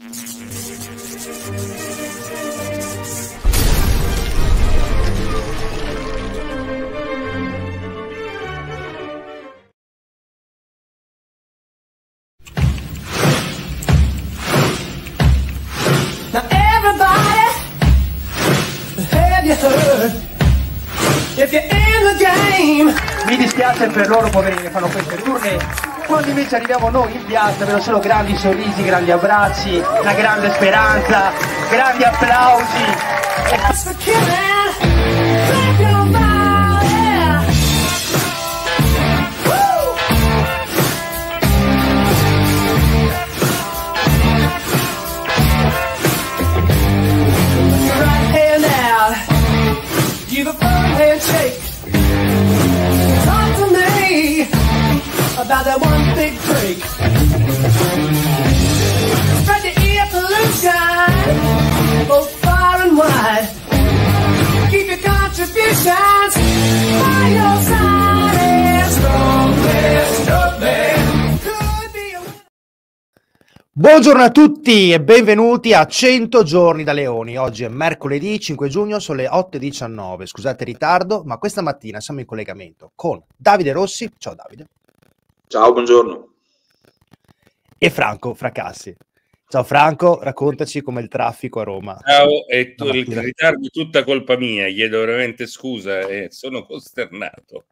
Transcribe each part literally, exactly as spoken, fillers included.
Now everybody, have you heard? If you're in the game. Mi dispiace per loro, poverini, che fanno queste tournée. Quando invece arriviamo noi in piazza, vedo solo grandi sorrisi, grandi abbracci, una grande speranza, grandi applausi. Give a firm handshake. Talk to me about that one big break. Spread the air pollution both far and wide. Keep your contributions by your side. And strong man, strong man could be a... Buongiorno a tutti e benvenuti a cento giorni da Leoni. Oggi è mercoledì cinque giugno, sono le otto e diciannove. Scusate il ritardo, ma questa mattina siamo in collegamento con Davide Rossi. Ciao Davide. Ciao, buongiorno. E Franco Fracassi. Ciao Franco, raccontaci com'è il traffico a Roma. Ciao, e tu, il ritardo è tutta colpa mia, chiedo veramente scusa e sono costernato.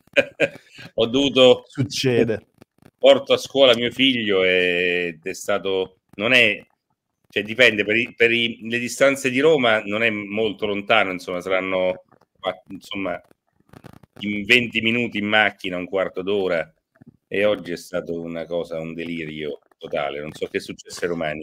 Ho dovuto... Succede. Porto a scuola mio figlio ed è stato, non è, cioè dipende, per, i, per i, le distanze di Roma non è molto lontano, insomma saranno insomma in venti minuti in macchina, un quarto d'ora, e oggi è stato una cosa, un delirio totale, non so che è successo ai romani.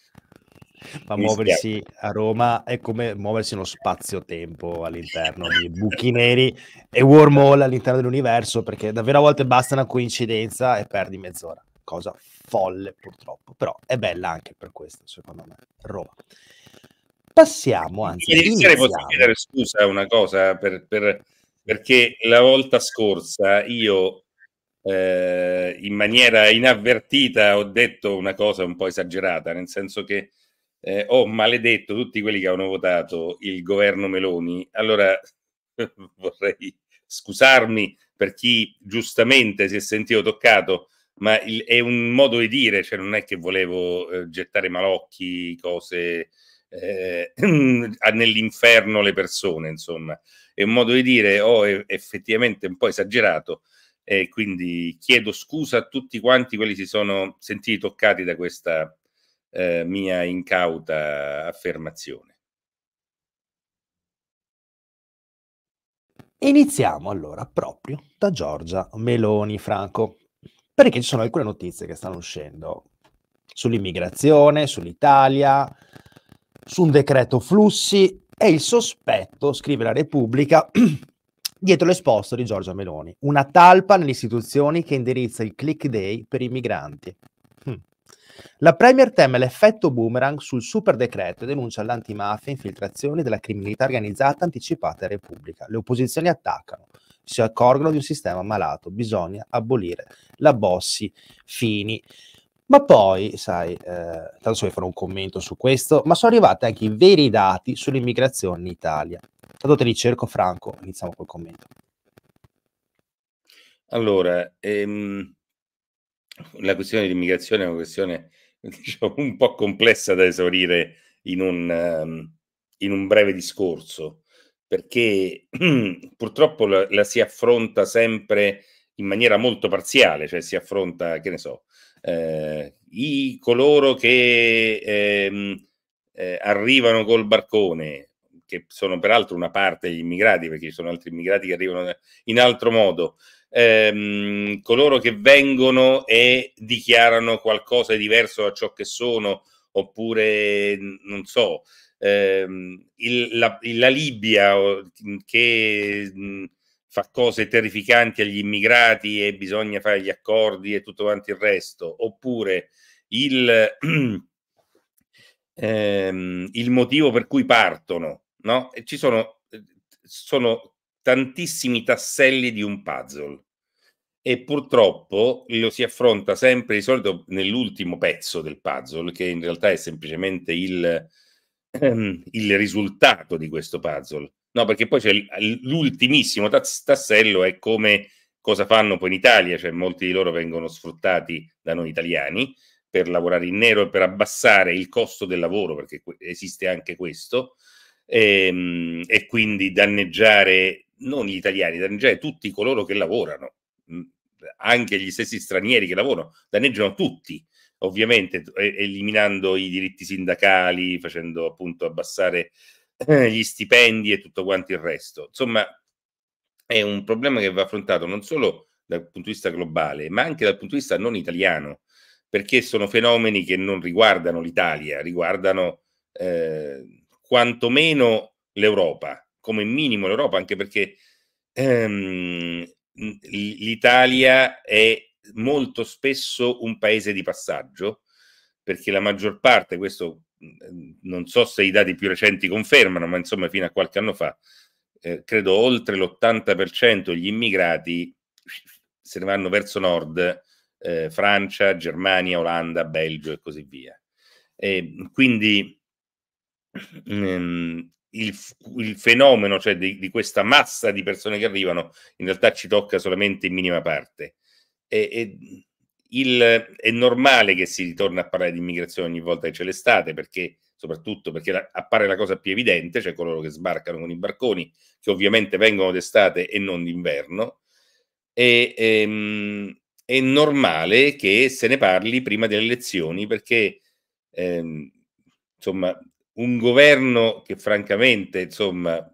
Ma muoversi a Roma è come muoversi in uno spazio-tempo all'interno di buchi neri e wormhole all'interno dell'universo, perché davvero a volte basta una coincidenza e perdi mezz'ora. Cosa folle purtroppo, però è bella anche per questo, secondo me, Roma. Passiamo, anzi, iniziare. Posso chiedere scusa una cosa, per, per, perché la volta scorsa io eh, in maniera inavvertita ho detto una cosa un po' esagerata, nel senso che Eh, ho maledetto tutti quelli che hanno votato il governo Meloni. Allora vorrei scusarmi per chi giustamente si è sentito toccato, ma il, è un modo di dire, cioè non è che volevo eh, gettare malocchi, cose eh, nell'inferno le persone, insomma. È un modo di dire, ho oh, effettivamente un po' esagerato, e quindi chiedo scusa a tutti quanti quelli si sono sentiti toccati da questa Eh, mia incauta affermazione. Iniziamo allora proprio da Giorgia Meloni, Franco, perché ci sono alcune notizie che stanno uscendo sull'immigrazione, sull'Italia, su un decreto flussi e il sospetto, scrive la Repubblica, dietro l'esposto di Giorgia Meloni, una talpa nelle istituzioni che indirizza il click day per i migranti. Hm. La Premier teme l'effetto boomerang sul super decreto e denuncia l'antimafia e infiltrazioni della criminalità organizzata anticipata a Repubblica. Le opposizioni attaccano, si accorgono di un sistema malato, bisogna abolire la Bossi-Fini. Ma poi, sai, eh, tanto so che farò un commento su questo, ma sono arrivati anche i veri dati sull'immigrazione in Italia. Tanto te li cerco, Franco, iniziamo col commento. Allora, ehm... la questione dell'immigrazione è una questione, diciamo, un po' complessa da esaurire in un, um, in un breve discorso, perché purtroppo la, la si affronta sempre in maniera molto parziale, cioè si affronta, che ne so, eh, i coloro che ehm, eh, arrivano col barcone, che sono peraltro una parte degli immigrati, perché ci sono altri immigrati che arrivano in altro modo, ehm, coloro che vengono e dichiarano qualcosa di diverso da ciò che sono, oppure, non so, ehm, il, la, la Libia che mh, fa cose terrificanti agli immigrati e bisogna fare gli accordi e tutto quanto il resto, oppure il... ehm, il motivo per cui partono, no? E ci sono, sono tantissimi tasselli di un puzzle e purtroppo lo si affronta sempre di solito nell'ultimo pezzo del puzzle, che in realtà è semplicemente il, ehm, il risultato di questo puzzle. No, perché poi c'è l'ultimissimo tassello, è come cosa fanno poi in Italia, cioè molti di loro vengono sfruttati da noi italiani per lavorare in nero e per abbassare il costo del lavoro, perché esiste anche questo, e, e quindi danneggiare non gli italiani, danneggiare tutti coloro che lavorano, anche gli stessi stranieri che lavorano, danneggiano tutti, ovviamente eliminando i diritti sindacali, facendo appunto abbassare gli stipendi e tutto quanto il resto. Insomma, è un problema che va affrontato non solo dal punto di vista globale, ma anche dal punto di vista non italiano, perché sono fenomeni che non riguardano l'Italia, riguardano eh, quantomeno l'Europa, come minimo l'Europa, anche perché ehm, l'Italia è molto spesso un paese di passaggio, perché la maggior parte, questo non so se i dati più recenti confermano, ma insomma fino a qualche anno fa, eh, credo oltre l'ottanta per cento degli immigrati se ne vanno verso nord, eh, Francia, Germania, Olanda, Belgio e così via. E quindi um, il, il fenomeno, cioè di, di questa massa di persone che arrivano, in realtà ci tocca solamente in minima parte. E, e il, è normale che si ritorni a parlare di immigrazione ogni volta che c'è l'estate, perché soprattutto perché la, appare la cosa più evidente, cioè coloro che sbarcano con i barconi, che ovviamente vengono d'estate e non d'inverno, e ehm, è normale che se ne parli prima delle elezioni, perché ehm, insomma un governo che francamente, insomma,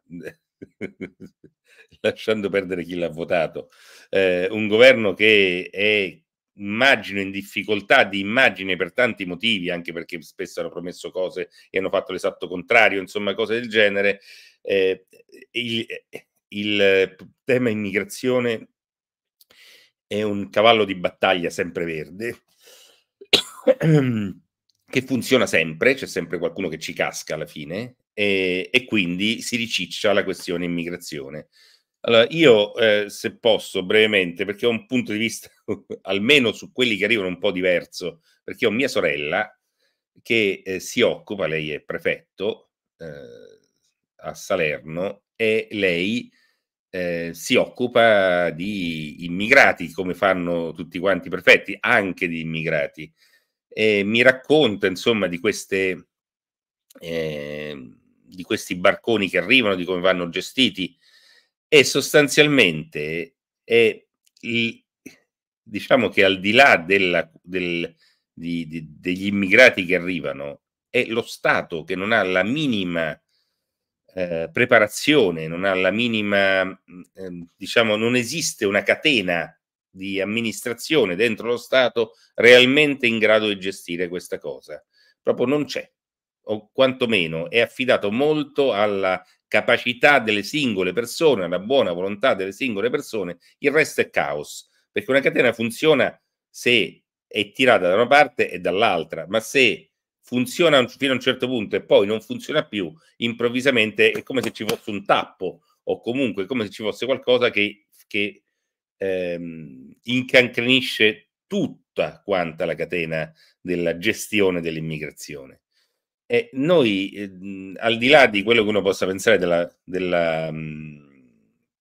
lasciando perdere chi l'ha votato, eh, un governo che è, immagino, in difficoltà di immagine per tanti motivi, anche perché spesso hanno promesso cose e hanno fatto l'esatto contrario, insomma cose del genere, eh, il, il tema immigrazione è un cavallo di battaglia sempreverde che funziona sempre, c'è sempre qualcuno che ci casca alla fine, e, e quindi si riciccia la questione immigrazione. Allora, io, eh, se posso, brevemente, perché ho un punto di vista, almeno su quelli che arrivano, un po' diverso, perché ho mia sorella che eh, si occupa, lei è prefetto eh, a Salerno, e lei eh, si occupa di immigrati, come fanno tutti quanti i prefetti, anche di immigrati. E mi racconta, insomma, di queste eh, di questi barconi che arrivano, di come vanno gestiti, e sostanzialmente è il, diciamo che al di là della, del, di, di, degli immigrati che arrivano, è lo Stato che non ha la minima eh, preparazione, non ha la minima, eh, diciamo, non esiste una catena di amministrazione dentro lo Stato realmente in grado di gestire questa cosa. Proprio non c'è, o quantomeno è affidato molto alla capacità delle singole persone, alla buona volontà delle singole persone. Il resto è caos, perché una catena funziona se è tirata da una parte e dall'altra, ma se funziona fino a un certo punto e poi non funziona più, improvvisamente è come se ci fosse un tappo, o comunque come se ci fosse qualcosa che, che ehm, incancrenisce tutta quanta la catena della gestione dell'immigrazione. E noi, eh, al di là di quello che uno possa pensare della, della, mh,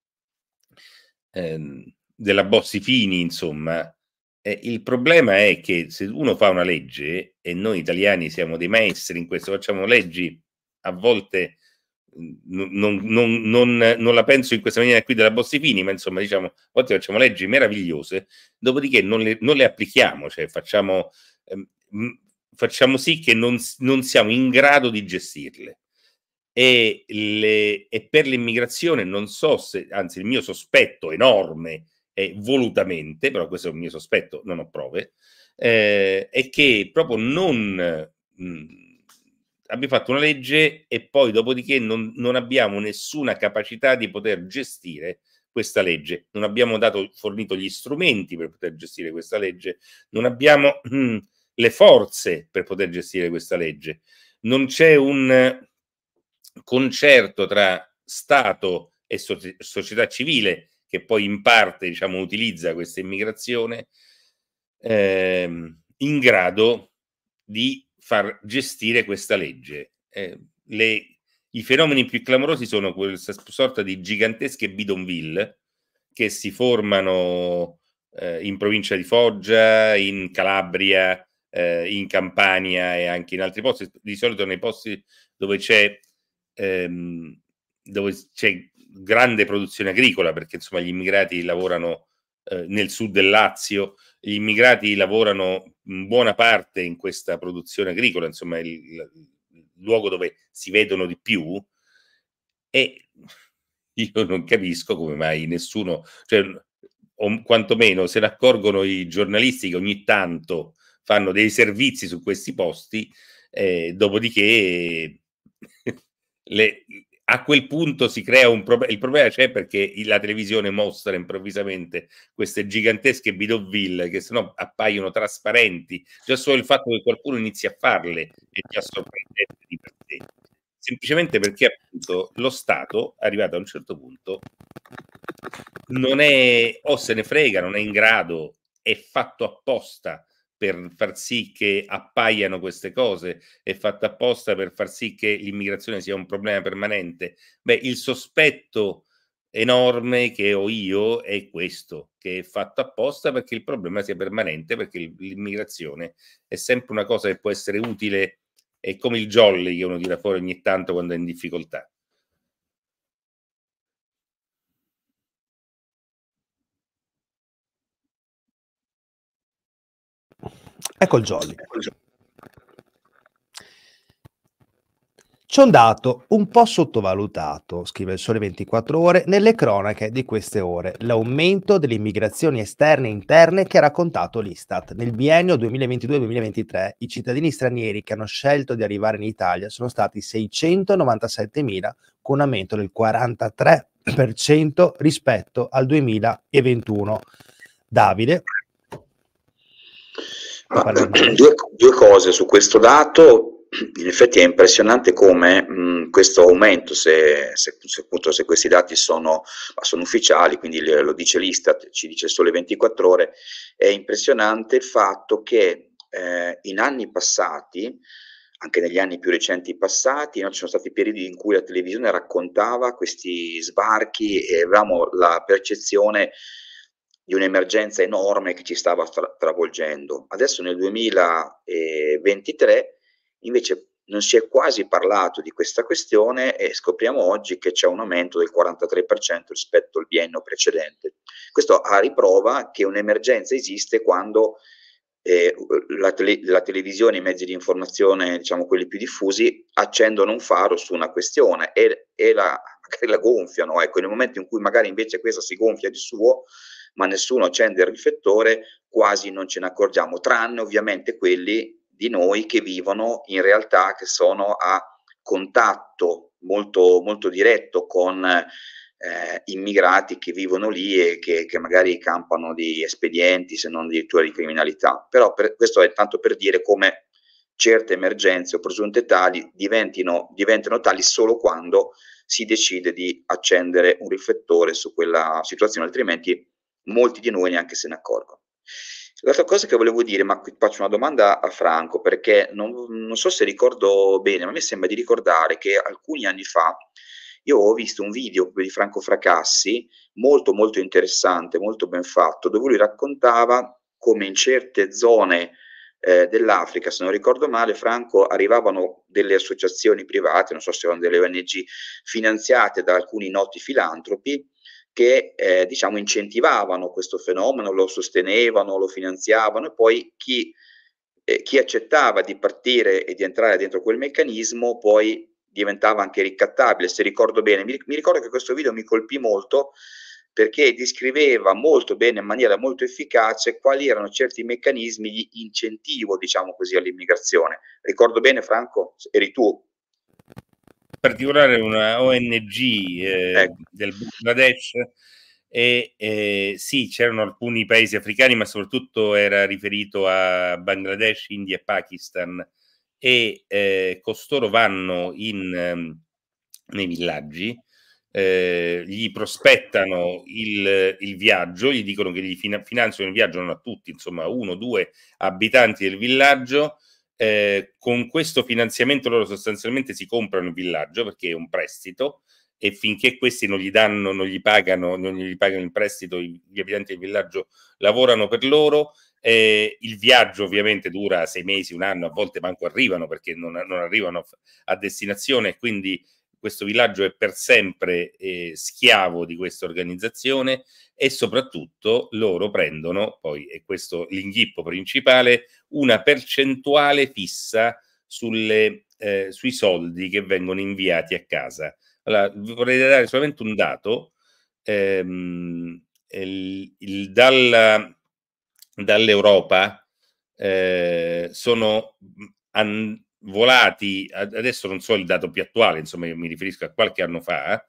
ehm, della Bossi-Fini, insomma, eh, il problema è che se uno fa una legge, e noi italiani siamo dei maestri in questo, facciamo leggi a volte, non, non, non, non, non la penso in questa maniera qui della Bossi-Fini, ma insomma, diciamo, a volte facciamo leggi meravigliose, dopodiché non le, non le applichiamo, cioè facciamo... Ehm, facciamo sì che non, non siamo in grado di gestirle. E, le, e per l'immigrazione non so se, anzi il mio sospetto enorme è volutamente, però questo è un mio sospetto, non ho prove, eh, è che proprio non mh, abbiamo fatto una legge e poi dopodiché non, non abbiamo nessuna capacità di poter gestire questa legge, non abbiamo dato, fornito gli strumenti per poter gestire questa legge, non abbiamo mh, le forze per poter gestire questa legge, non c'è un concerto tra Stato e so- società civile che poi in parte, diciamo, utilizza questa immigrazione, ehm, in grado di far gestire questa legge. Eh, le, I fenomeni più clamorosi sono questa sorta di gigantesche bidonville che si formano eh, in provincia di Foggia, in Calabria, eh, in Campania e anche in altri posti, di solito nei posti dove c'è ehm, dove c'è grande produzione agricola, perché insomma gli immigrati lavorano eh, nel sud del Lazio, gli immigrati lavorano in buona parte in questa produzione agricola, insomma è il, il luogo dove si vedono di più, e io non capisco come mai nessuno, cioè, o quantomeno se ne accorgono i giornalisti che ogni tanto fanno dei servizi su questi posti, eh, dopodiché le, a quel punto si crea un problema. Il problema c'è perché la televisione mostra improvvisamente queste gigantesche bidonville che sennò appaiono trasparenti, già solo il fatto che qualcuno inizi a farle è già sorprendente di per sé, semplicemente perché appunto lo Stato, arrivato a un certo punto, non è, o se ne frega, non è in grado, è fatto apposta per far sì che appaiano queste cose, è fatto apposta per far sì che l'immigrazione sia un problema permanente. Beh, il sospetto enorme che ho io è questo, che è fatto apposta perché il problema sia permanente, perché l'immigrazione è sempre una cosa che può essere utile, è come il jolly che uno tira fuori ogni tanto quando è in difficoltà. Ecco il jolly. C'è un dato un po' sottovalutato, scrive il Sole ventiquattro Ore, nelle cronache di queste ore: l'aumento delle immigrazioni esterne e interne che ha raccontato l'Istat. Nel biennio duemilaventidue duemilaventitré i cittadini stranieri che hanno scelto di arrivare in Italia sono stati seicentonovantasettemila, con un aumento del quarantatré per cento rispetto al duemilaventuno. Davide? Ma, due, due cose su questo dato. In effetti è impressionante come mh, questo aumento, se, se, se, appunto, se questi dati sono, sono ufficiali, quindi lo dice l'Istat, ci dice Sole ventiquattro Ore, è impressionante il fatto che eh, in anni passati, anche negli anni più recenti passati, no, ci sono stati periodi in cui la televisione raccontava questi sbarchi e avevamo la percezione di un'emergenza enorme che ci stava tra- travolgendo. Adesso nel duemilaventitré invece non si è quasi parlato di questa questione e scopriamo oggi che c'è un aumento del quarantatré per cento rispetto al biennio precedente. Questo a riprova che un'emergenza esiste quando eh, la, tele- la televisione, i mezzi di informazione, diciamo quelli più diffusi, accendono un faro su una questione e, e la, la gonfiano. Ecco, nel momento in cui magari invece questa si gonfia di suo, ma nessuno accende il riflettore, quasi non ce ne accorgiamo, tranne ovviamente quelli di noi che vivono in realtà, che sono a contatto molto, molto diretto con eh, immigrati che vivono lì e che, che magari campano di espedienti, se non addirittura di criminalità. Però per, questo è tanto per dire come certe emergenze o presunte tali diventino, diventano tali solo quando si decide di accendere un riflettore su quella situazione, altrimenti molti di noi neanche se ne accorgono. L'altra cosa che volevo dire, ma qui faccio una domanda a Franco, perché non, non so se ricordo bene, ma mi sembra di ricordare che alcuni anni fa io ho visto un video di Franco Fracassi, molto molto interessante, molto ben fatto, dove lui raccontava come in certe zone eh, dell'Africa, se non ricordo male, Franco, arrivavano delle associazioni private, non so se erano delle O N G, finanziate da alcuni noti filantropi, che eh, diciamo incentivavano questo fenomeno, lo sostenevano, lo finanziavano, e poi chi, eh, chi accettava di partire e di entrare dentro quel meccanismo poi diventava anche ricattabile, se ricordo bene. Mi, mi ricordo che questo video mi colpì molto perché descriveva molto bene, in maniera molto efficace, quali erano certi meccanismi di incentivo, diciamo così, all'immigrazione. Ricordo bene, Franco? Eri tu? In particolare una O N G eh, ecco. del Bangladesh, e eh, sì, c'erano alcuni paesi africani, ma soprattutto era riferito a Bangladesh, India e Pakistan, e eh, costoro vanno in, um, nei villaggi eh, gli prospettano il, il viaggio, gli dicono che gli fina- finanziano il viaggio, non a tutti, insomma uno o due abitanti del villaggio. Eh, con questo finanziamento loro sostanzialmente si comprano il villaggio perché è un prestito, e finché questi non gli danno, non gli pagano, non gli pagano il prestito, gli abitanti del villaggio lavorano per loro. Eh, il viaggio ovviamente dura sei mesi, un anno, a volte manco arrivano perché non, non arrivano a destinazione, quindi questo villaggio è per sempre eh, schiavo di questa organizzazione, e soprattutto loro prendono, poi è questo l'inghippo principale, una percentuale fissa sulle, eh, sui soldi che vengono inviati a casa. Allora, vorrei dare solamente un dato. Ehm, il, il, dalla, dall'Europa eh, sono an, volati, adesso non so il dato più attuale, insomma io mi riferisco a qualche anno fa,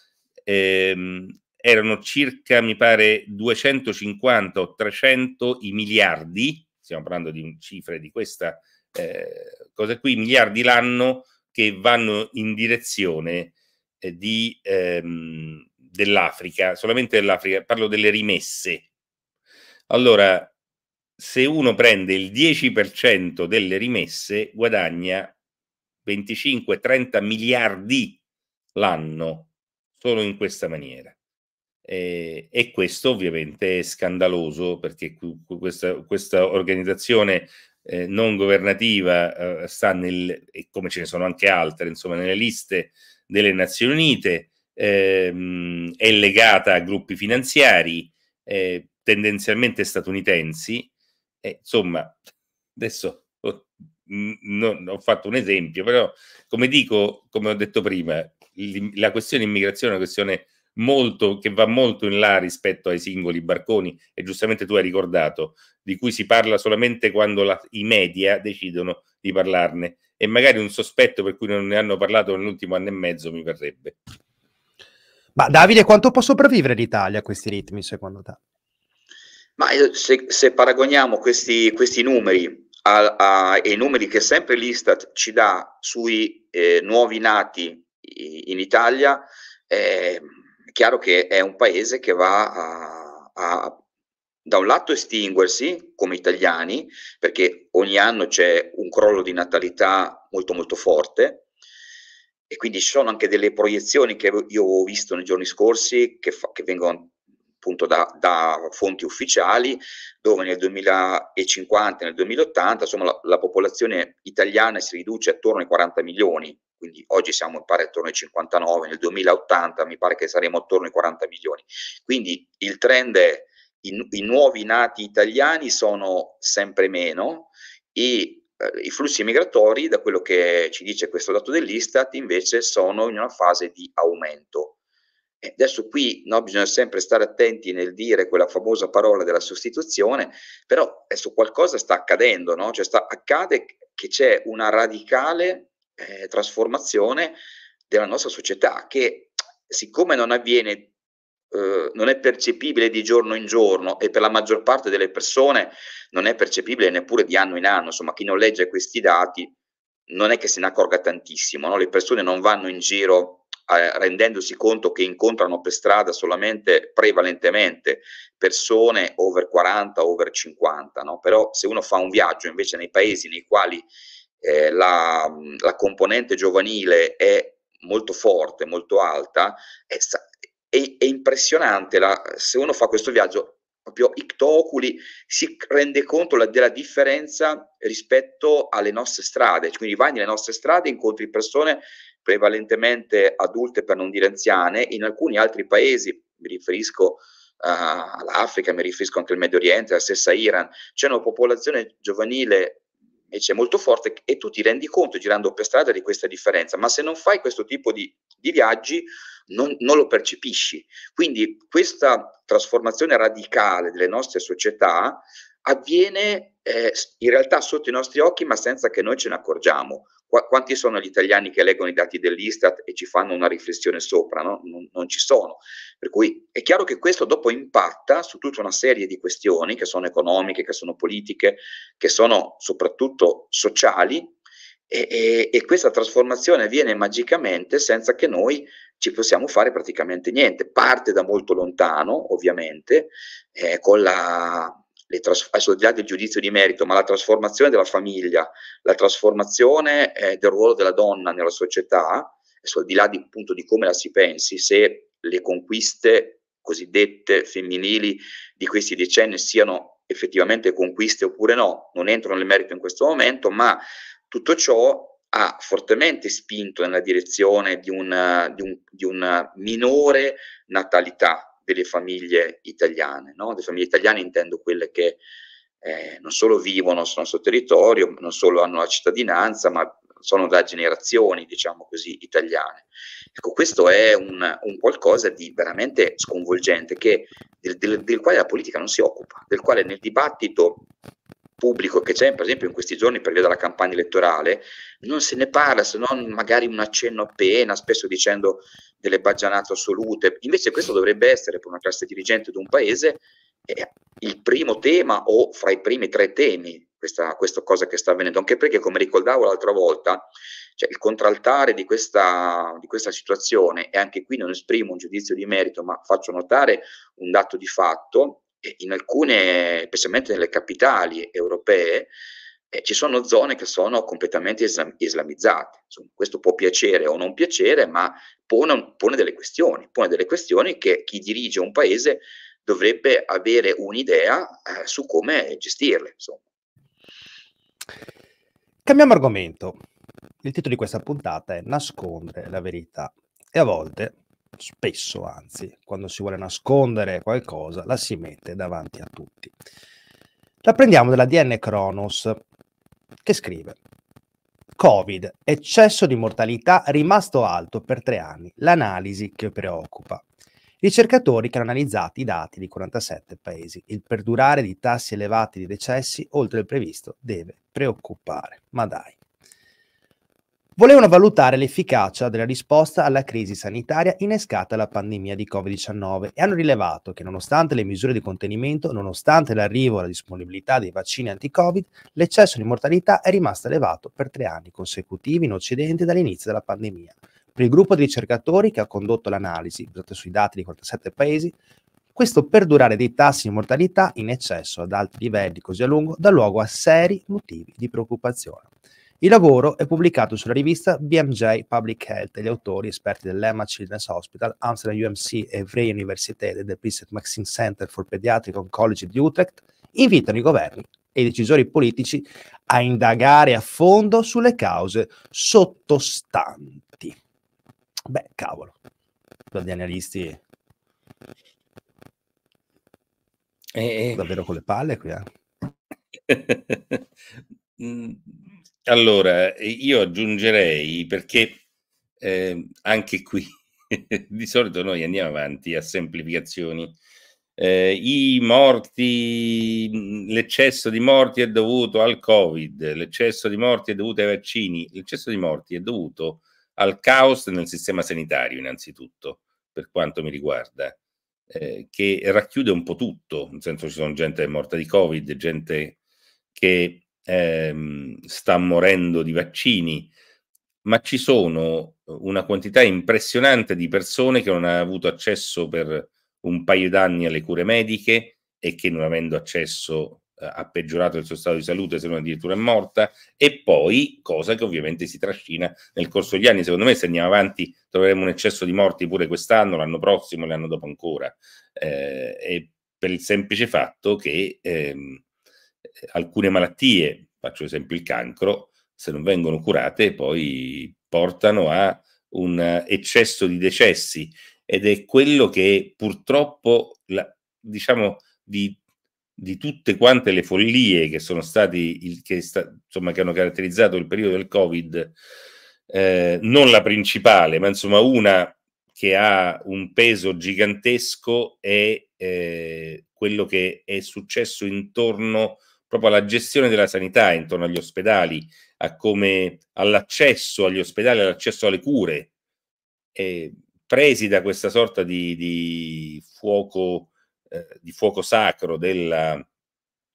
ehm, erano circa, mi pare, duecentocinquanta o trecento i miliardi, stiamo parlando di cifre di questa eh, cosa qui, miliardi l'anno che vanno in direzione eh, di, ehm, dell'Africa, solamente dell'Africa, parlo delle rimesse. Allora, se uno prende il dieci per cento delle rimesse, guadagna venticinque trenta miliardi l'anno, solo in questa maniera. Eh, e questo ovviamente è scandaloso, perché questa, questa organizzazione eh, non governativa eh, sta nel, e come ce ne sono anche altre, insomma, nelle liste delle Nazioni Unite, ehm, è legata a gruppi finanziari eh, tendenzialmente statunitensi. Eh, insomma, adesso ho, non, ho fatto un esempio, però come dico, come ho detto prima, la questione immigrazione è una questione molto, che va molto in là rispetto ai singoli barconi, e giustamente tu hai ricordato, di cui si parla solamente quando la, i media decidono di parlarne, e magari un sospetto per cui non ne hanno parlato nell'ultimo anno e mezzo mi verrebbe. Ma Davide, quanto può sopravvivere l'Italia a questi ritmi secondo te? Ma se, se paragoniamo questi, questi numeri a, a, ai numeri che sempre l'Istat ci dà sui eh, nuovi nati in Italia, eh, è chiaro che è un paese che va a, a da un lato estinguersi come italiani, perché ogni anno c'è un crollo di natalità molto molto forte, e quindi ci sono anche delle proiezioni che io ho visto nei giorni scorsi che, fa, che vengono appunto da, da fonti ufficiali, dove nel duemilacinquanta, nel duemilaottanta, insomma, la, la popolazione italiana si riduce attorno ai quaranta milioni, quindi oggi siamo mi pare attorno ai cinquantanove, nel duemilaottanta mi pare che saremo attorno ai quaranta milioni. Quindi il trend è i, i nuovi nati italiani sono sempre meno, e eh, i flussi migratori, da quello che ci dice questo dato dell'Istat, invece sono in una fase di aumento. E adesso qui no, bisogna sempre stare attenti nel dire quella famosa parola della sostituzione, però adesso qualcosa sta accadendo, no? Cioè sta, accade che c'è una radicale eh, trasformazione della nostra società, che siccome non avviene, eh, non è percepibile di giorno in giorno, e per la maggior parte delle persone non è percepibile neppure di anno in anno, insomma chi non legge questi dati non è che se ne accorga tantissimo, no? Le persone non vanno in giro eh, rendendosi conto che incontrano per strada solamente, prevalentemente, persone over quaranta, over cinquanta, no? Però se uno fa un viaggio invece nei paesi nei quali eh, la, la componente giovanile è molto forte, molto alta, è, è, è impressionante, la, se uno fa questo viaggio proprio icto oculi si rende conto la, della differenza rispetto alle nostre strade, quindi vai nelle nostre strade e incontri persone prevalentemente adulte, per non dire anziane. In alcuni altri paesi, mi riferisco uh, all'Africa, mi riferisco anche al Medio Oriente, alla stessa Iran, c'è una popolazione giovanile invece molto forte, e tu ti rendi conto girando per strada di questa differenza, ma se non fai questo tipo di, di viaggi non, non lo percepisci. Quindi questa trasformazione radicale delle nostre società avviene eh, in realtà sotto i nostri occhi, ma senza che noi ce ne accorgiamo. Qu- quanti sono gli italiani che leggono i dati dell'Istat e ci fanno una riflessione sopra? No? Non, non ci sono. Per cui è chiaro che questo dopo impatta su tutta una serie di questioni che sono economiche, che sono politiche, che sono soprattutto sociali, e, e, e questa trasformazione avviene magicamente senza che noi ci possiamo fare praticamente niente. Parte da molto lontano, ovviamente, eh, con la, le tras- adesso al di là del giudizio di merito, ma la trasformazione della famiglia, la trasformazione eh, del ruolo della donna nella società, adesso al di là di, appunto, di come la si pensi, se le conquiste cosiddette femminili di questi decenni siano effettivamente conquiste oppure no, non entro nel merito in questo momento, ma tutto ciò ha fortemente spinto nella direzione di una, di un, di una minore natalità delle famiglie italiane, no? Le famiglie italiane intendo quelle che eh, non solo vivono sul nostro territorio, non solo hanno la cittadinanza, ma sono da generazioni, diciamo così, italiane. Ecco, questo è un, un qualcosa di veramente sconvolgente, che, del, del, del quale la politica non si occupa, del quale nel dibattito pubblico che c'è, per esempio in questi giorni per via della campagna elettorale, non se ne parla, se non magari un accenno appena, spesso dicendo delle baggianate assolute. Invece questo dovrebbe essere per una classe dirigente di un paese eh, il primo tema o fra i primi tre temi, questa, questa cosa che sta avvenendo, anche perché, come ricordavo l'altra volta, cioè il contraltare di questa, di questa situazione, e anche qui non esprimo un giudizio di merito, ma faccio notare un dato di fatto: in alcune, specialmente nelle capitali europee, eh, ci sono zone che sono completamente islam- islamizzate. Insomma, questo può piacere o non piacere, ma pone, pone delle questioni, pone delle questioni che chi dirige un paese dovrebbe avere un'idea eh, su come gestirle. Insomma. Cambiamo argomento. Il titolo di questa puntata è Nascondere la verità. E a volte, spesso anzi, quando si vuole nascondere qualcosa, la si mette davanti a tutti. La prendiamo dalla D N Kronos, che scrive: Covid, eccesso di mortalità rimasto alto per tre anni, l'analisi che preoccupa. Ricercatori che hanno analizzato i dati di quarantasette paesi. Il perdurare di tassi elevati di decessi oltre il previsto deve preoccupare. Ma dai. Volevano valutare l'efficacia della risposta alla crisi sanitaria innescata dalla pandemia di covid diciannove e hanno rilevato che, nonostante le misure di contenimento, nonostante l'arrivo e la disponibilità dei vaccini anti-Covid, l'eccesso di mortalità è rimasto elevato per tre anni consecutivi in Occidente dall'inizio della pandemia. Per il gruppo di ricercatori che ha condotto l'analisi, basata sui dati di quarantasette paesi, questo perdurare dei tassi di mortalità in eccesso ad alti livelli così a lungo dà luogo a seri motivi di preoccupazione. Il lavoro è pubblicato sulla rivista B M J Public Health e gli autori, esperti dell'Emma Children's Hospital, Amsterdam U M C e Vrije Universiteit e del Prinses Maxim Center for Pediatric Oncology di Utrecht, invitano i governi e i decisori politici a indagare a fondo sulle cause sottostanti. Beh, cavolo, per gli analisti Eh, davvero con le palle qui, eh. Allora, io aggiungerei, perché eh, anche qui di solito noi andiamo avanti a semplificazioni. Eh, I morti, l'eccesso di morti è dovuto al Covid, l'eccesso di morti è dovuto ai vaccini, l'eccesso di morti è dovuto al caos nel sistema sanitario, innanzitutto, per quanto mi riguarda, eh, che racchiude un po' tutto, nel senso ci sono gente morta di Covid, gente che ehm, sta morendo di vaccini, ma ci sono una quantità impressionante di persone che non hanno avuto accesso per un paio d'anni alle cure mediche e che, non avendo accesso, eh, ha peggiorato il suo stato di salute, se non addirittura è morta, e poi, cosa che ovviamente si trascina nel corso degli anni. Secondo me, se andiamo avanti, troveremo un eccesso di morti pure quest'anno, l'anno prossimo, l'anno dopo ancora, eh, e per il semplice fatto che ehm, alcune malattie, faccio esempio il cancro, se non vengono curate poi portano a un eccesso di decessi, ed è quello che purtroppo, la, diciamo, di, di tutte quante le follie che sono stati, il, che, sta, insomma, che hanno caratterizzato il periodo del Covid, eh, non la principale, ma insomma una che ha un peso gigantesco, è eh, quello che è successo intorno proprio alla gestione della sanità, intorno agli ospedali, a come all'accesso agli ospedali, all'accesso alle cure, eh, presi da questa sorta di, di fuoco eh, di fuoco sacro della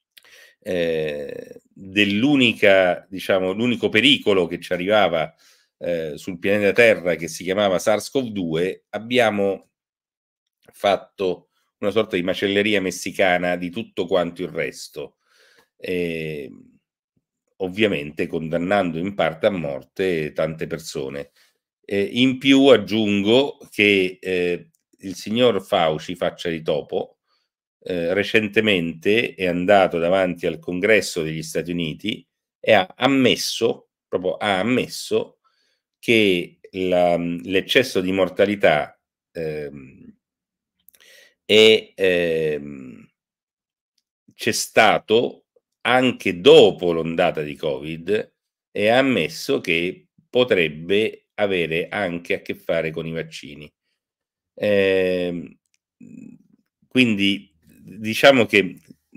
eh, dell'unica, diciamo, l'unico pericolo che ci arrivava eh, sul pianeta Terra che si chiamava SARS-CoV due, abbiamo fatto una sorta di macelleria messicana di tutto quanto il resto, eh, ovviamente condannando in parte a morte tante persone. Eh, in più aggiungo che eh, il signor Fauci, faccia di topo, eh, recentemente è andato davanti al Congresso degli Stati Uniti e ha ammesso, proprio ha ammesso, che la, l'eccesso di mortalità ehm, è, ehm, c'è stato anche dopo l'ondata di Covid, e ha ammesso che potrebbe avere anche a che fare con i vaccini. Eh, quindi diciamo che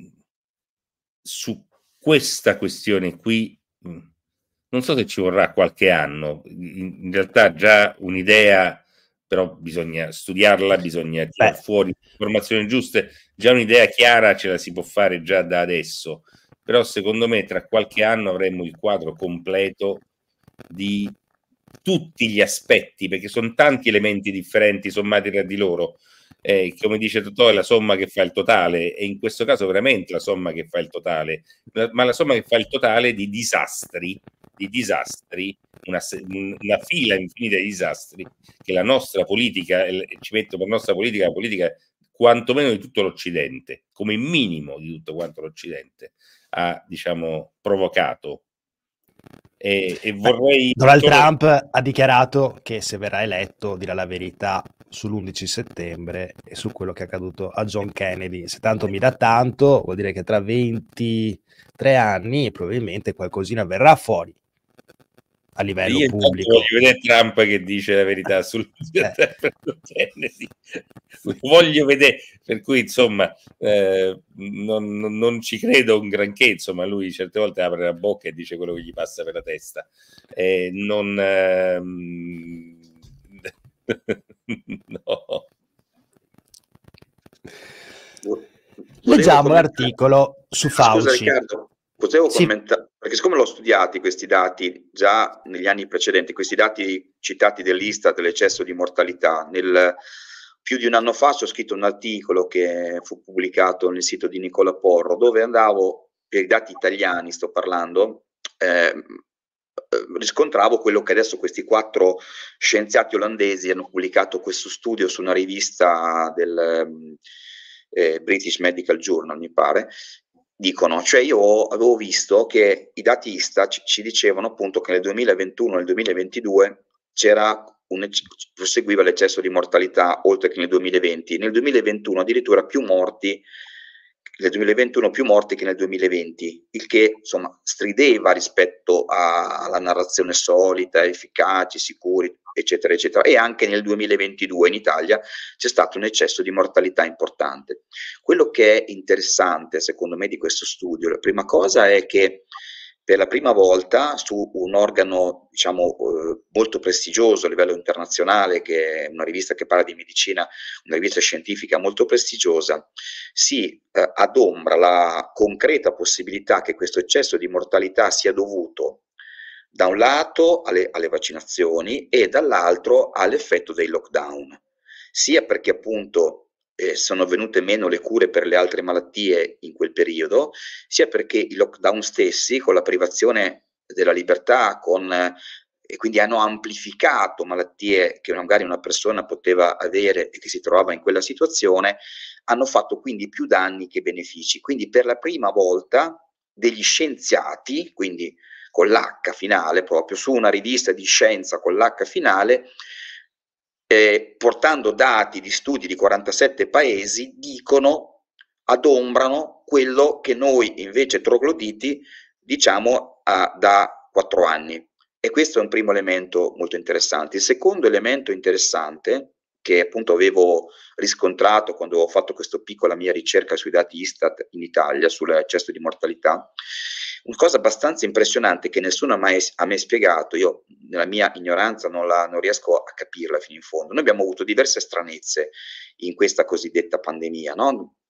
su questa questione qui non so se ci vorrà qualche anno, in, in realtà già un'idea, però bisogna studiarla, bisogna tirare fuori informazioni giuste, già un'idea chiara ce la si può fare già da adesso, però secondo me tra qualche anno avremo il quadro completo di tutti gli aspetti, perché sono tanti elementi differenti sommati tra di loro. Eh, come dice Totò, è la somma che fa il totale, e in questo caso veramente la somma che fa il totale, ma la somma che fa il totale di disastri, di disastri, una, una fila infinita di disastri che la nostra politica, ci metto per nostra politica la politica quantomeno di tutto l'Occidente, come minimo di tutto quanto l'Occidente ha, diciamo, provocato. E, e vorrei... Donald Trump ha dichiarato che se verrà eletto dirà la verità sull'undici settembre e su quello che è accaduto a John Kennedy. Se tanto mi dà tanto, vuol dire che tra ventitré anni probabilmente qualcosina verrà fuori a livello io pubblico. Voglio vedere Trump che dice la verità sul eh. Kennedy. Voglio vedere, per cui insomma eh, non, non ci credo un granché, insomma lui certe volte apre la bocca e dice quello che gli passa per la testa. Eh, non ehm... no. Leggiamo l'articolo su Fauci. Scusa Riccardo, potevo sì. commentare, perché siccome l'ho studiati questi dati già negli anni precedenti, questi dati citati dell'Istat dell'eccesso di mortalità, nel, più di un anno fa ho scritto un articolo che fu pubblicato nel sito di Nicola Porro, dove andavo, per i dati italiani sto parlando, eh, riscontravo quello che adesso questi quattro scienziati olandesi hanno pubblicato questo studio su una rivista del eh, British Medical Journal, mi pare, dicono, cioè io avevo visto che i dati Istat ci, ci dicevano appunto che nel duemilaventuno e nel duemilaventidue c'era un, proseguiva l'eccesso di mortalità, oltre che nel duemilaventi. Nel duemilaventuno addirittura più morti, nel duemilaventuno più morti che nel duemilaventi, il che insomma strideva rispetto a, alla narrazione solita, efficaci, sicuri, eccetera, eccetera. E anche nel duemilaventidue in Italia c'è stato un eccesso di mortalità importante. Quello che è interessante, secondo me, di questo studio, la prima cosa è che per la prima volta su un organo, diciamo, eh, molto prestigioso a livello internazionale, che è una rivista che parla di medicina, una rivista scientifica molto prestigiosa, si eh, adombra la concreta possibilità che questo eccesso di mortalità sia dovuto da un lato alle, alle vaccinazioni e dall'altro all'effetto dei lockdown, sia perché appunto Eh, sono venute meno le cure per le altre malattie in quel periodo, sia perché i lockdown stessi, con la privazione della libertà, con, eh, e quindi hanno amplificato malattie che magari una persona poteva avere e che si trovava in quella situazione, hanno fatto quindi più danni che benefici. Quindi per la prima volta degli scienziati, quindi con l'H finale, proprio su una rivista di scienza con l'H finale, Eh, portando dati di studi di quarantasette paesi, dicono, adombrano quello che noi invece trogloditi diciamo ah, da quattro anni. E questo è un primo elemento molto interessante. Il secondo elemento interessante, che appunto avevo riscontrato quando ho fatto questa piccola mia ricerca sui dati Istat in Italia, sull'eccesso di mortalità, una cosa abbastanza impressionante che nessuno ha mai a me spiegato, io nella mia ignoranza non, la, non riesco a capirla fino in fondo. Noi abbiamo avuto diverse stranezze in questa cosiddetta pandemia, no?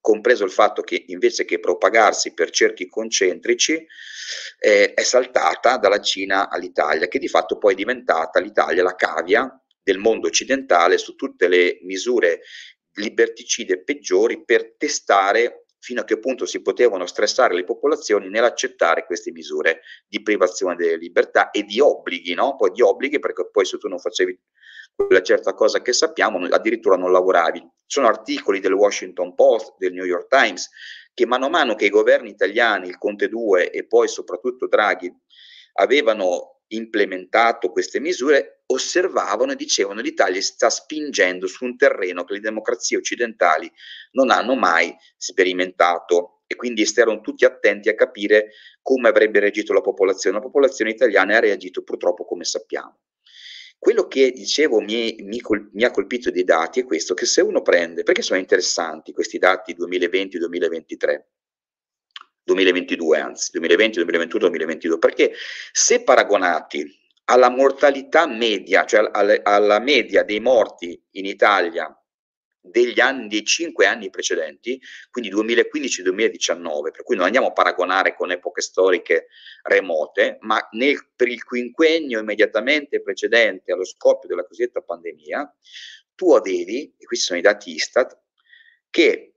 compreso il fatto che invece che propagarsi per cerchi concentrici eh, è saltata dalla Cina all'Italia, che di fatto poi è diventata l'Italia la cavia del mondo occidentale su tutte le misure liberticide peggiori per testare fino a che punto si potevano stressare le popolazioni nell'accettare queste misure di privazione delle libertà e di obblighi, no? Poi di obblighi, perché poi se tu non facevi quella certa cosa che sappiamo, addirittura non lavoravi. Ci sono articoli del Washington Post, del New York Times, che mano a mano che i governi italiani, il Conte due e poi soprattutto Draghi, avevano implementato queste misure, osservavano e dicevano che l'Italia sta spingendo su un terreno che le democrazie occidentali non hanno mai sperimentato, e quindi erano tutti attenti a capire come avrebbe reagito la popolazione. La popolazione italiana ha reagito purtroppo come sappiamo. Quello che dicevo mi, mi, col, mi ha colpito dei dati è questo, che se uno prende, perché sono interessanti questi dati duemilaventi duemilaventitré, duemilaventidue anzi, duemilaventi duemilaventuno duemilaventidue, perché se paragonati alla mortalità media, cioè alla, alla media dei morti in Italia degli anni, dei cinque anni precedenti, quindi duemilaquindici duemiladiciannove, per cui non andiamo a paragonare con epoche storiche remote, ma nel, per il quinquennio immediatamente precedente allo scoppio della cosiddetta pandemia, tu avevi, e questi sono i dati Istat, che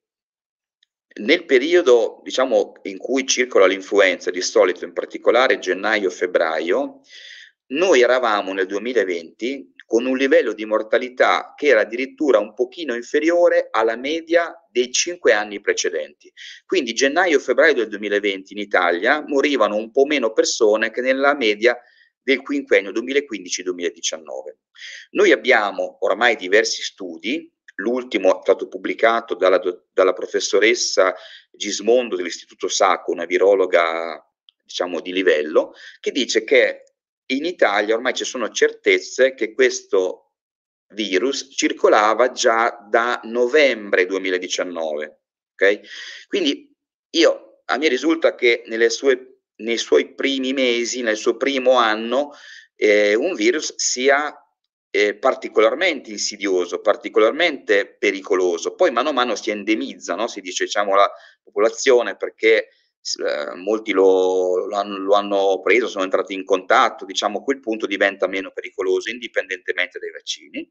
nel periodo, diciamo, in cui circola l'influenza, di solito in particolare gennaio-febbraio, noi eravamo nel duemilaventi con un livello di mortalità che era addirittura un pochino inferiore alla media dei cinque anni precedenti. Quindi gennaio-febbraio del duemilaventi in Italia morivano un po' meno persone che nella media del quinquennio duemilaquindici duemiladiciannove. Noi abbiamo ormai diversi studi, l'ultimo è stato pubblicato dalla, dalla professoressa Gismondo dell'Istituto Sacco, una virologa, diciamo, di livello, che dice che in Italia ormai ci sono certezze che questo virus circolava già da novembre duemiladiciannove, ok? Quindi io, a me risulta che nelle sue, nei suoi primi mesi, nel suo primo anno, eh, un virus sia eh, particolarmente insidioso, particolarmente pericoloso. Poi mano a mano si endemizza, no? Si dice, diciamo, la popolazione, perché eh, molti lo, lo, hanno, lo hanno preso, sono entrati in contatto, diciamo, a quel punto diventa meno pericoloso, indipendentemente dai vaccini.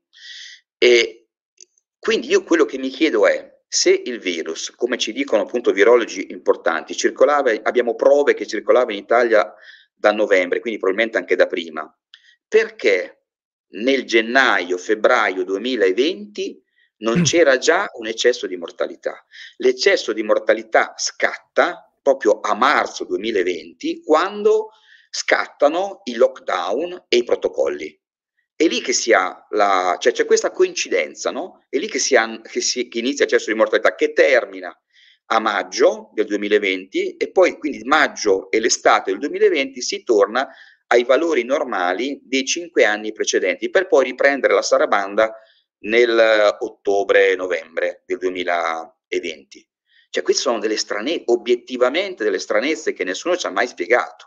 E quindi io quello che mi chiedo è, se il virus, come ci dicono appunto virologi importanti, circolava, abbiamo prove che circolava in Italia da novembre, quindi probabilmente anche da prima, perché nel gennaio-febbraio duemilaventi non c'era già un eccesso di mortalità? L'eccesso di mortalità scatta proprio a marzo duemilaventi, quando scattano i lockdown e i protocolli. È lì che si ha la, cioè c'è questa coincidenza, no? È lì che si, ha, che si che inizia l'eccesso di mortalità, che termina a maggio del duemilaventi, e poi quindi maggio e l'estate del duemilaventi si torna ai valori normali dei cinque anni precedenti, per poi riprendere la sarabanda nel ottobre-novembre del duemilaventi. Cioè queste sono delle stranezze, obiettivamente delle stranezze che nessuno ci ha mai spiegato.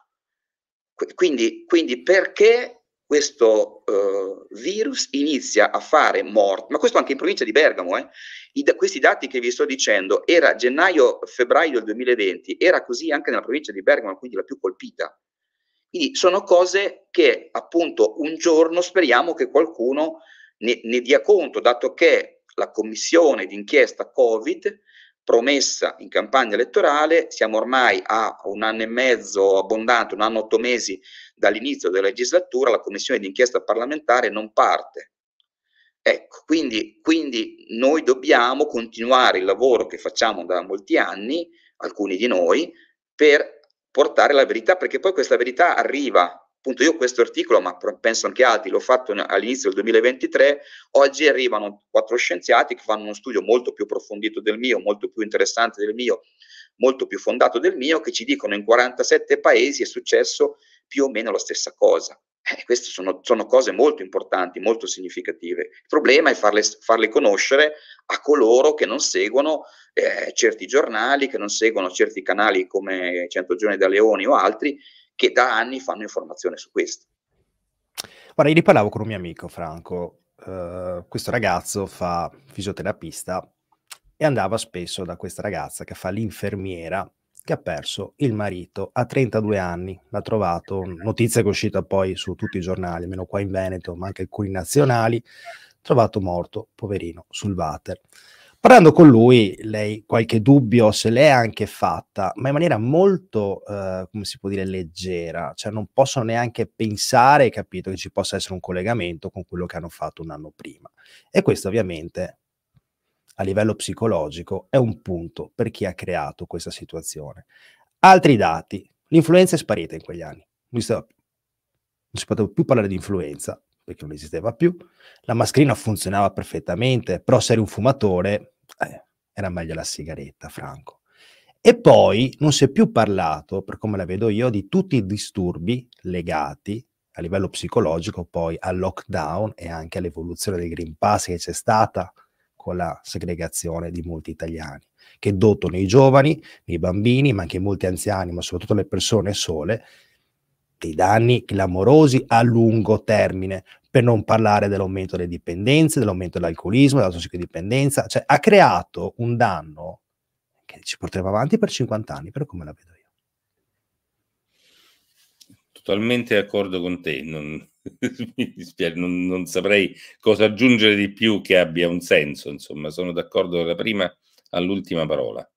Quindi, quindi perché questo uh, virus inizia a fare morti, ma questo anche in provincia di Bergamo, eh? I, questi dati che vi sto dicendo, era gennaio-febbraio del duemilaventi, era così anche nella provincia di Bergamo, quindi la più colpita. Quindi sono cose che appunto un giorno speriamo che qualcuno ne, ne dia conto, dato che la commissione d'inchiesta Covid, promessa in campagna elettorale, siamo ormai a un anno e mezzo abbondante, un anno e otto mesi dall'inizio della legislatura, la commissione d'inchiesta parlamentare non parte. Ecco, quindi, quindi noi dobbiamo continuare il lavoro che facciamo da molti anni, alcuni di noi, per portare la verità, perché poi questa verità arriva. Appunto io questo articolo, ma penso anche altri, l'ho fatto all'inizio del duemilaventitré, oggi arrivano quattro scienziati che fanno uno studio molto più approfondito del mio, molto più interessante del mio, molto più fondato del mio, che ci dicono in quarantasette paesi è successo più o meno la stessa cosa. Eh, queste sono, sono cose molto importanti, molto significative. Il problema è farle, farle conoscere a coloro che non seguono eh, certi giornali, che non seguono certi canali come cento giorni da leoni o altri, che da anni fanno informazione su questo. Guarda, io parlavo con un mio amico, Franco, uh, questo ragazzo fa fisioterapista e andava spesso da questa ragazza che fa l'infermiera, che ha perso il marito a trentadue anni. L'ha trovato, notizia che è uscita poi su tutti i giornali, almeno qua in Veneto, ma anche alcuni nazionali, trovato morto, poverino, sul water. Parlando con lui, lei qualche dubbio se l'è anche fatta, ma in maniera molto, eh, come si può dire, leggera, cioè non possono neanche pensare, hai capito, che ci possa essere un collegamento con quello che hanno fatto un anno prima. E questo ovviamente a livello psicologico è un punto per chi ha creato questa situazione. Altri dati: l'influenza è sparita in quegli anni, non si, non si poteva più parlare di influenza perché non esisteva più, la mascherina funzionava perfettamente, però se eri un fumatore eh, era meglio la sigaretta, Franco. E poi non si è più parlato, per come la vedo io, di tutti i disturbi legati a livello psicologico poi al lockdown e anche all'evoluzione del Green Pass che c'è stata con la segregazione di molti italiani, che dotano i giovani, i bambini, ma anche molti anziani, ma soprattutto le persone sole, dei danni clamorosi a lungo termine, per non parlare dell'aumento delle dipendenze, dell'aumento dell'alcolismo, della tossicodipendenza, cioè ha creato un danno che ci porterà avanti per cinquanta anni, per come la vedo io. Totalmente d'accordo con te, non, mi dispiace, non, non saprei cosa aggiungere di più che abbia un senso, insomma, sono d'accordo dalla prima all'ultima parola.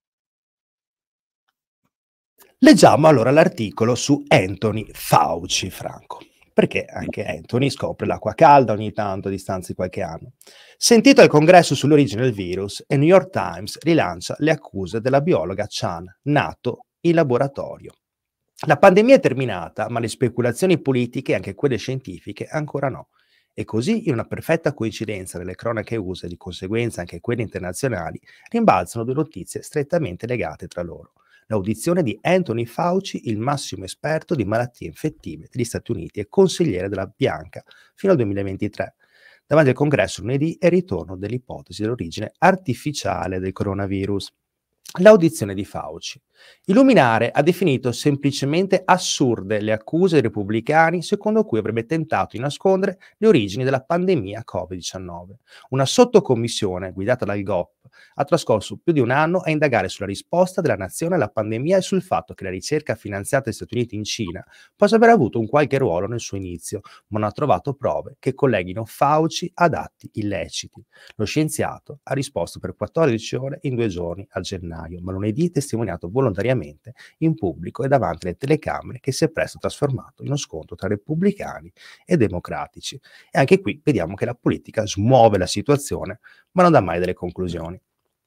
Leggiamo allora l'articolo su Anthony Fauci, Franco, perché anche Anthony scopre l'acqua calda ogni tanto a distanza di qualche anno. Sentito al congresso sull'origine del virus, il New York Times rilancia le accuse della biologa Chan, nato in laboratorio. La pandemia è terminata, ma le speculazioni politiche, anche quelle scientifiche, ancora no. E così, in una perfetta coincidenza delle cronache U S A e di conseguenza anche quelle internazionali, rimbalzano due notizie strettamente legate tra loro. L'audizione di Anthony Fauci, il massimo esperto di malattie infettive degli Stati Uniti e consigliere della Bianca fino al duemilaventitré, davanti al congresso lunedì, e il ritorno dell'ipotesi dell'origine artificiale del coronavirus. L'audizione di Fauci. Illuminare ha definito semplicemente assurde le accuse dei repubblicani secondo cui avrebbe tentato di nascondere le origini della pandemia covid diciannove. Una sottocommissione guidata dal G O P ha trascorso più di un anno a indagare sulla risposta della nazione alla pandemia e sul fatto che la ricerca finanziata dagli Stati Uniti in Cina possa aver avuto un qualche ruolo nel suo inizio, ma non ha trovato prove che colleghino Fauci ad atti illeciti. Lo scienziato ha risposto per quattordici ore in due giorni a gennaio, ma lunedì testimoniato volontariamente in pubblico e davanti alle telecamere, che si è presto trasformato in uno scontro tra repubblicani e democratici. E anche qui vediamo che la politica smuove la situazione, ma non dà mai delle conclusioni.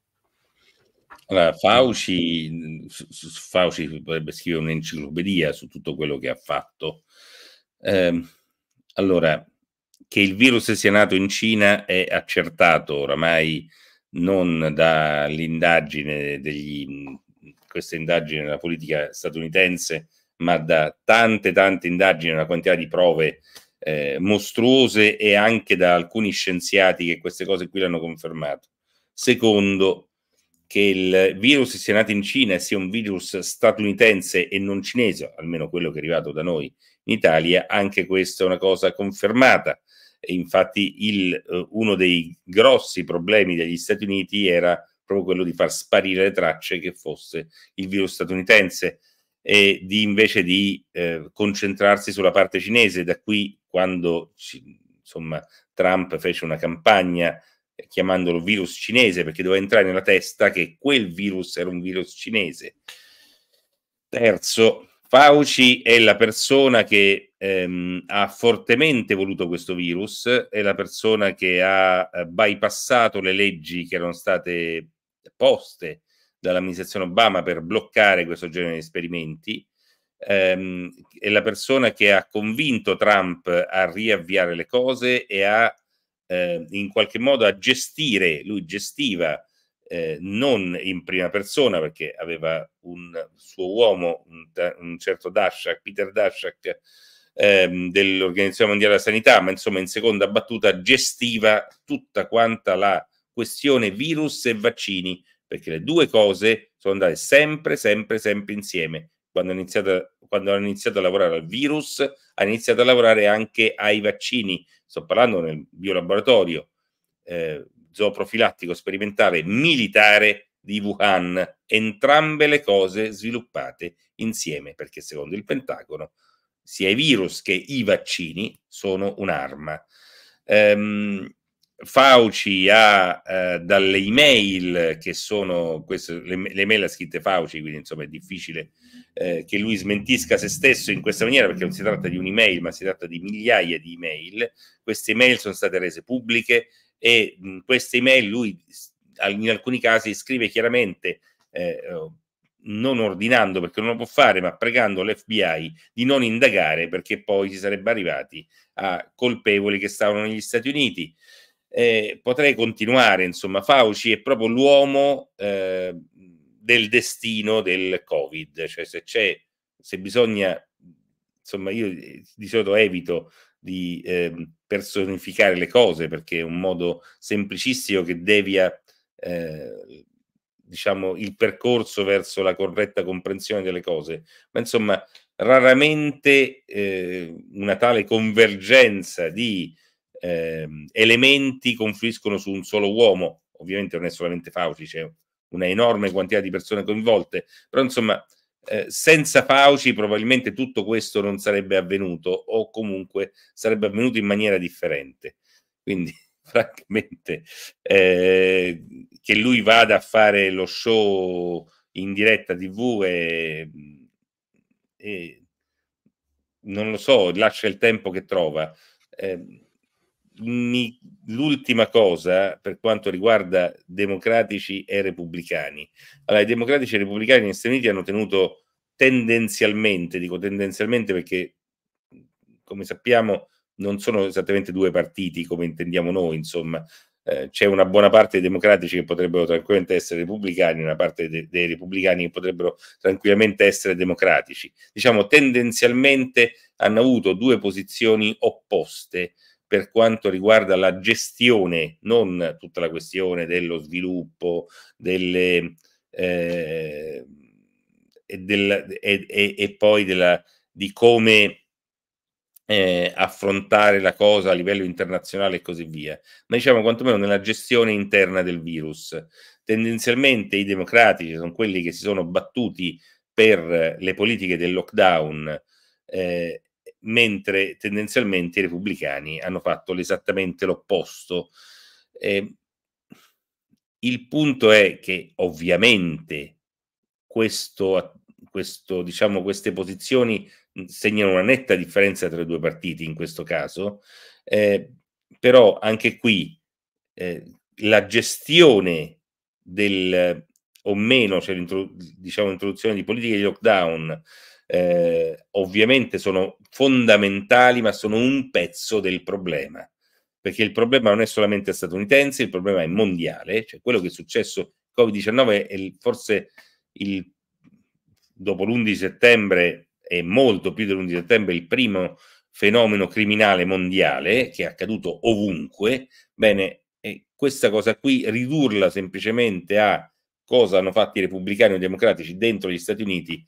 Allora, Fauci, Fauci potrebbe scrivere un'enciclopedia su tutto quello che ha fatto. Eh, allora, che il virus sia nato in Cina è accertato oramai non dall'indagine degli, questa indagine della politica statunitense, ma da tante tante indagini, una quantità di prove eh, mostruose, e anche da alcuni scienziati che queste cose qui l'hanno confermato. Secondo, che il virus sia nato in Cina e sia un virus statunitense e non cinese, almeno quello che è arrivato da noi in Italia, anche questa è una cosa confermata. E infatti il, uh, uno dei grossi problemi degli Stati Uniti era proprio quello di far sparire le tracce che fosse il virus statunitense, e di invece di eh, concentrarsi sulla parte cinese. Da qui, quando insomma Trump fece una campagna eh, chiamandolo virus cinese, perché doveva entrare nella testa che quel virus era un virus cinese. Terzo, Fauci è la persona che ehm, ha fortemente voluto questo virus, è la persona che ha eh, bypassato le leggi che erano state poste dall'amministrazione Obama per bloccare questo genere di esperimenti, ehm, è la persona che ha convinto Trump a riavviare le cose e a eh, in qualche modo a gestire, lui gestiva Eh, non in prima persona, perché aveva un suo uomo, un, un certo Daszak, Peter Daszak, ehm, dell'Organizzazione Mondiale della Sanità, ma insomma in seconda battuta gestiva tutta quanta la questione virus e vaccini, perché le due cose sono andate sempre, sempre, sempre insieme. Quando hanno iniziato, quando hanno iniziato a lavorare al virus, hanno iniziato a lavorare anche ai vaccini. Sto parlando nel biolaboratorio. Eh, zooprofilattico sperimentale militare di Wuhan, entrambe le cose sviluppate insieme, perché secondo il Pentagono sia i virus che i vaccini sono un'arma. Um, Fauci ha eh, dalle email che sono queste, le, le email ha scritte Fauci, quindi insomma è difficile eh, che lui smentisca se stesso in questa maniera, perché non si tratta di un'email ma si tratta di migliaia di email. Queste email sono state rese pubbliche e in queste email lui in alcuni casi scrive chiaramente eh, non ordinando, perché non lo può fare, ma pregando l'F B I di non indagare, perché poi si sarebbe arrivati a colpevoli che stavano negli Stati Uniti. Eh, potrei continuare, insomma, Fauci è proprio l'uomo eh, del destino del Covid, cioè se c'è, se bisogna, insomma, io di solito evito di eh, personificare le cose, perché è un modo semplicissimo che devia eh, diciamo il percorso verso la corretta comprensione delle cose, ma insomma raramente eh, una tale convergenza di eh, elementi confluiscono su un solo uomo. Ovviamente non è solamente Fauci, c'è una enorme quantità di persone coinvolte, però insomma eh, senza Fauci probabilmente tutto questo non sarebbe avvenuto, o comunque sarebbe avvenuto in maniera differente. Quindi francamente eh, che lui vada a fare lo show in diretta tivù e, e non lo so, lascia il tempo che trova. Eh, mi, l'ultima cosa per quanto riguarda democratici e repubblicani. Allora, i democratici e i repubblicani negli Stati Uniti hanno tenuto tendenzialmente, dico tendenzialmente perché come sappiamo non sono esattamente due partiti come intendiamo noi, insomma eh, c'è una buona parte dei democratici che potrebbero tranquillamente essere repubblicani, una parte de- dei repubblicani che potrebbero tranquillamente essere democratici. Diciamo tendenzialmente hanno avuto due posizioni opposte per quanto riguarda la gestione, non tutta la questione dello sviluppo, delle eh, e, del, e, e, e poi della, di come Eh, affrontare la cosa a livello internazionale e così via, ma diciamo quantomeno nella gestione interna del virus. Tendenzialmente i democratici sono quelli che si sono battuti per le politiche del lockdown, eh, mentre tendenzialmente i repubblicani hanno fatto esattamente l'opposto. Eh, il punto è che ovviamente questo, questo, diciamo, queste posizioni segnano una netta differenza tra i due partiti in questo caso, eh, però anche qui eh, la gestione del o meno, cioè diciamo l'introduzione di politiche di lockdown eh, ovviamente sono fondamentali, ma sono un pezzo del problema, perché il problema non è solamente statunitense, il problema è mondiale, cioè quello che è successo Covid diciannove è il, forse il dopo l'undici settembre e molto più dell'undici settembre il primo fenomeno criminale mondiale che è accaduto ovunque. Bene, e questa cosa qui ridurla semplicemente a cosa hanno fatto i repubblicani o i democratici dentro gli Stati Uniti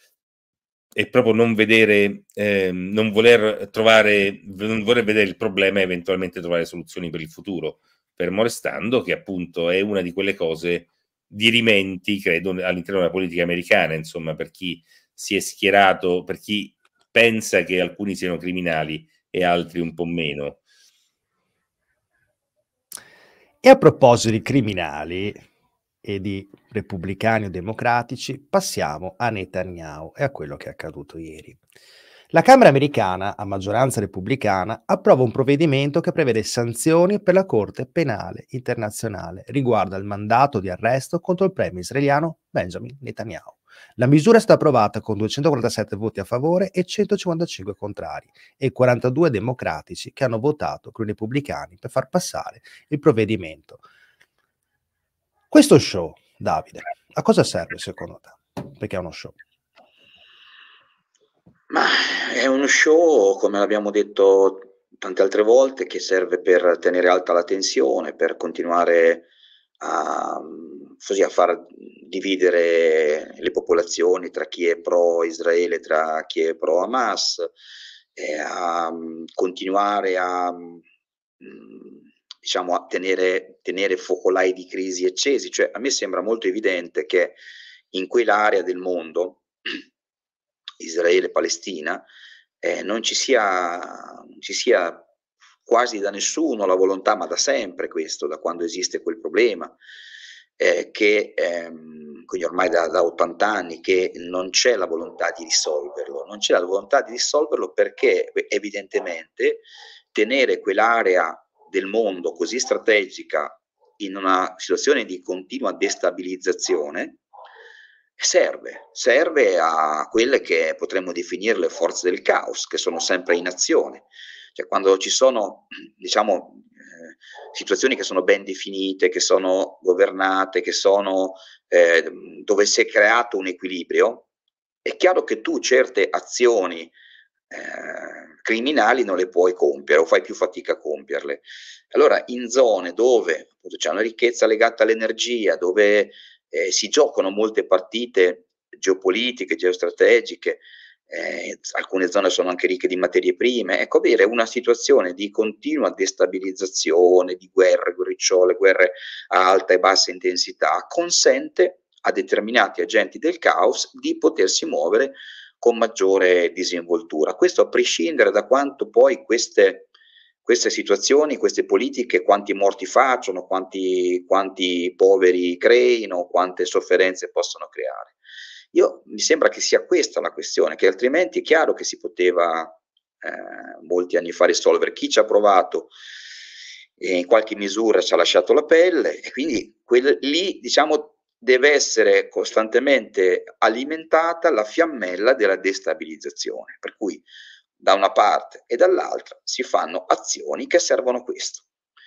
e proprio non vedere, eh, non voler trovare, non voler vedere il problema e eventualmente trovare soluzioni per il futuro, fermo restando che appunto è una di quelle cose dirimenti, credo, all'interno della politica americana, insomma, per chi si è schierato, per chi pensa che alcuni siano criminali e altri un po' meno. E a proposito di criminali e di repubblicani o democratici, passiamo a Netanyahu e a quello che è accaduto ieri. La Camera americana, a maggioranza repubblicana, approva un provvedimento che prevede sanzioni per la Corte Penale Internazionale riguardo al mandato di arresto contro il premier israeliano Benjamin Netanyahu. La misura è stata approvata con duecentoquarantasette voti a favore e centocinquantacinque contrari e quarantadue democratici che hanno votato con i repubblicani per far passare il provvedimento. Questo show, Davide, a cosa serve secondo te? Perché è uno show. Ma è uno show, come l'abbiamo detto tante altre volte, che serve per tenere alta la tensione, per continuare a, così, a far dividere le popolazioni tra chi è pro Israele e tra chi è pro Hamas, e a continuare a, diciamo, a tenere, tenere focolai di crisi accesi. Cioè, a me sembra molto evidente che in quell'area del mondo, Israele, Palestina, eh, non ci sia, non ci sia quasi da nessuno la volontà, ma da sempre questo, da quando esiste quel problema, eh, che ehm, quindi ormai da, da ottanta anni, che non c'è la volontà di risolverlo, non c'è la volontà di risolverlo perché evidentemente tenere quell'area del mondo così strategica in una situazione di continua destabilizzazione serve, serve a quelle che potremmo definire le forze del caos, che sono sempre in azione. Cioè, quando ci sono, diciamo, eh, situazioni che sono ben definite, che sono governate, che sono eh, dove si è creato un equilibrio, è chiaro che tu certe azioni eh, criminali non le puoi compiere o fai più fatica a compierle. Allora, in zone dove appunto, c'è una ricchezza legata all'energia, dove eh, si giocano molte partite geopolitiche, geostrategiche, eh, alcune zone sono anche ricche di materie prime, ecco, avere una situazione di continua destabilizzazione, di guerre, guerricciole, guerre a alta e bassa intensità, consente a determinati agenti del caos di potersi muovere con maggiore disinvoltura. Questo a prescindere da quanto poi queste, queste situazioni, queste politiche, quanti morti facciano, quanti, quanti poveri creino, quante sofferenze possono creare. Io, mi sembra che sia questa la questione, che altrimenti è chiaro che si poteva eh, molti anni fa risolvere. Chi ci ha provato eh, in qualche misura ci ha lasciato la pelle e quindi quel, lì diciamo deve essere costantemente alimentata la fiammella della destabilizzazione, per cui da una parte e dall'altra si fanno azioni che servono a questo.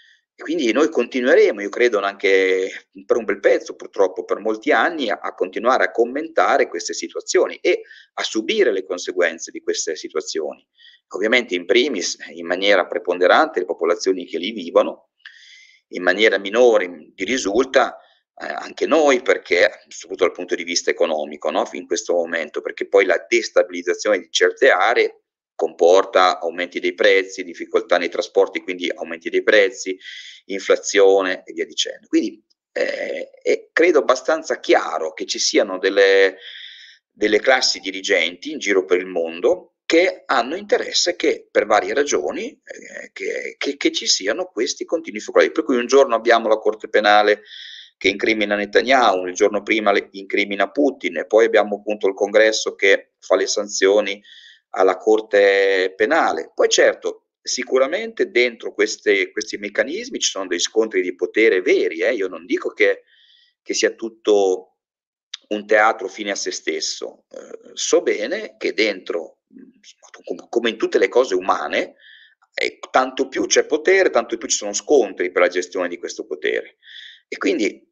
E quindi noi continueremo, io credo anche per un bel pezzo, purtroppo per molti anni, a, a continuare a commentare queste situazioni e a subire le conseguenze di queste situazioni. Ovviamente in primis, in maniera preponderante, le popolazioni che lì vivono, in maniera minore di risulta eh, anche noi, perché soprattutto dal punto di vista economico, no? In questo momento, perché poi la destabilizzazione di certe aree comporta aumenti dei prezzi, difficoltà nei trasporti, quindi aumenti dei prezzi, inflazione e via dicendo. Quindi eh, è credo abbastanza chiaro che ci siano delle, delle classi dirigenti in giro per il mondo che hanno interesse che per varie ragioni eh, che, che, che ci siano questi continui focolai. Per cui un giorno abbiamo la Corte Penale che incrimina Netanyahu, il giorno prima incrimina Putin, e poi abbiamo appunto il Congresso che fa le sanzioni alla Corte Penale. Poi certo, sicuramente dentro queste, questi meccanismi ci sono dei scontri di potere veri, eh? Io non dico che, che sia tutto un teatro fine a se stesso, eh, so bene che dentro, come in tutte le cose umane, eh, tanto più c'è potere, tanto più ci sono scontri per la gestione di questo potere. E quindi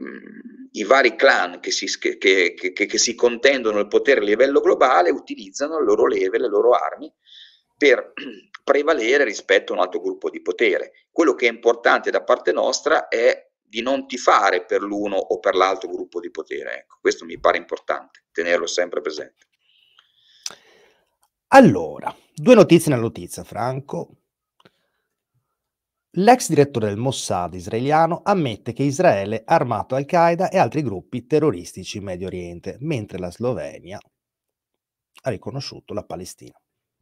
mh, i vari clan che si, che, che, che, che si contendono il potere a livello globale utilizzano le loro leve, le loro armi per prevalere rispetto a un altro gruppo di potere. Quello che è importante da parte nostra è di non tifare per l'uno o per l'altro gruppo di potere. Ecco, questo mi pare importante, tenerlo sempre presente. Allora, due notizie nella notizia, Franco. L'ex direttore del Mossad israeliano ammette che Israele ha armato Al-Qaeda e altri gruppi terroristici in Medio Oriente, mentre la Slovenia ha riconosciuto la Palestina.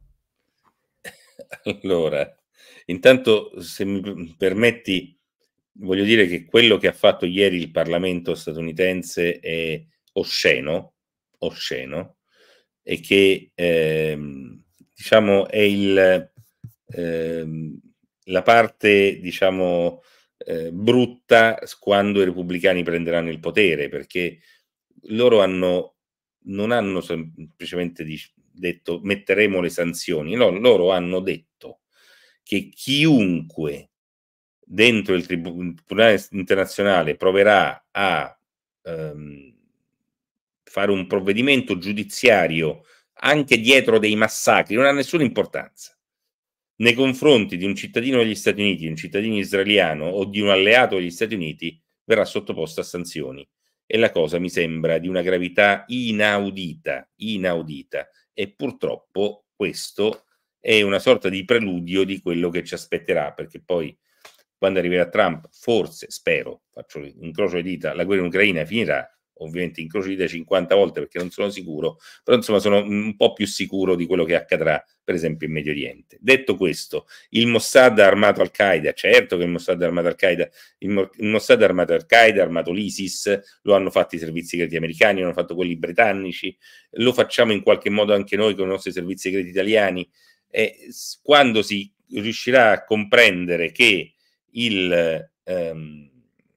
Allora, intanto, se mi permetti, voglio dire che quello che ha fatto ieri il Parlamento statunitense è osceno, osceno, e che ehm, diciamo è il ehm, la parte diciamo eh, brutta quando i repubblicani prenderanno il potere, perché loro hanno non hanno semplicemente detto metteremo le sanzioni, no, loro hanno detto che chiunque dentro il Tribunale internazionale proverà a ehm, fare un provvedimento giudiziario anche dietro dei massacri, non ha nessuna importanza, nei confronti di un cittadino degli Stati Uniti, un cittadino israeliano o di un alleato degli Stati Uniti, verrà sottoposto a sanzioni. E la cosa mi sembra di una gravità inaudita, inaudita. E purtroppo questo è una sorta di preludio di quello che ci aspetterà, perché poi quando arriverà Trump, forse, spero, faccio incrocio le dita, la guerra in Ucraina finirà, ovviamente incrocio le dita cinquanta volte perché non sono sicuro, però insomma sono un po' più sicuro di quello che accadrà, per esempio in Medio Oriente. Detto questo, il Mossad ha armato Al-Qaeda, certo che il Mossad ha armato Al-Qaeda, il, Mo- il Mossad ha armato Al-Qaeda, ha armato l'ISIS, lo hanno fatto i servizi segreti americani, lo hanno fatto quelli britannici, lo facciamo in qualche modo anche noi con i nostri servizi segreti italiani, e quando si riuscirà a comprendere che il, ehm,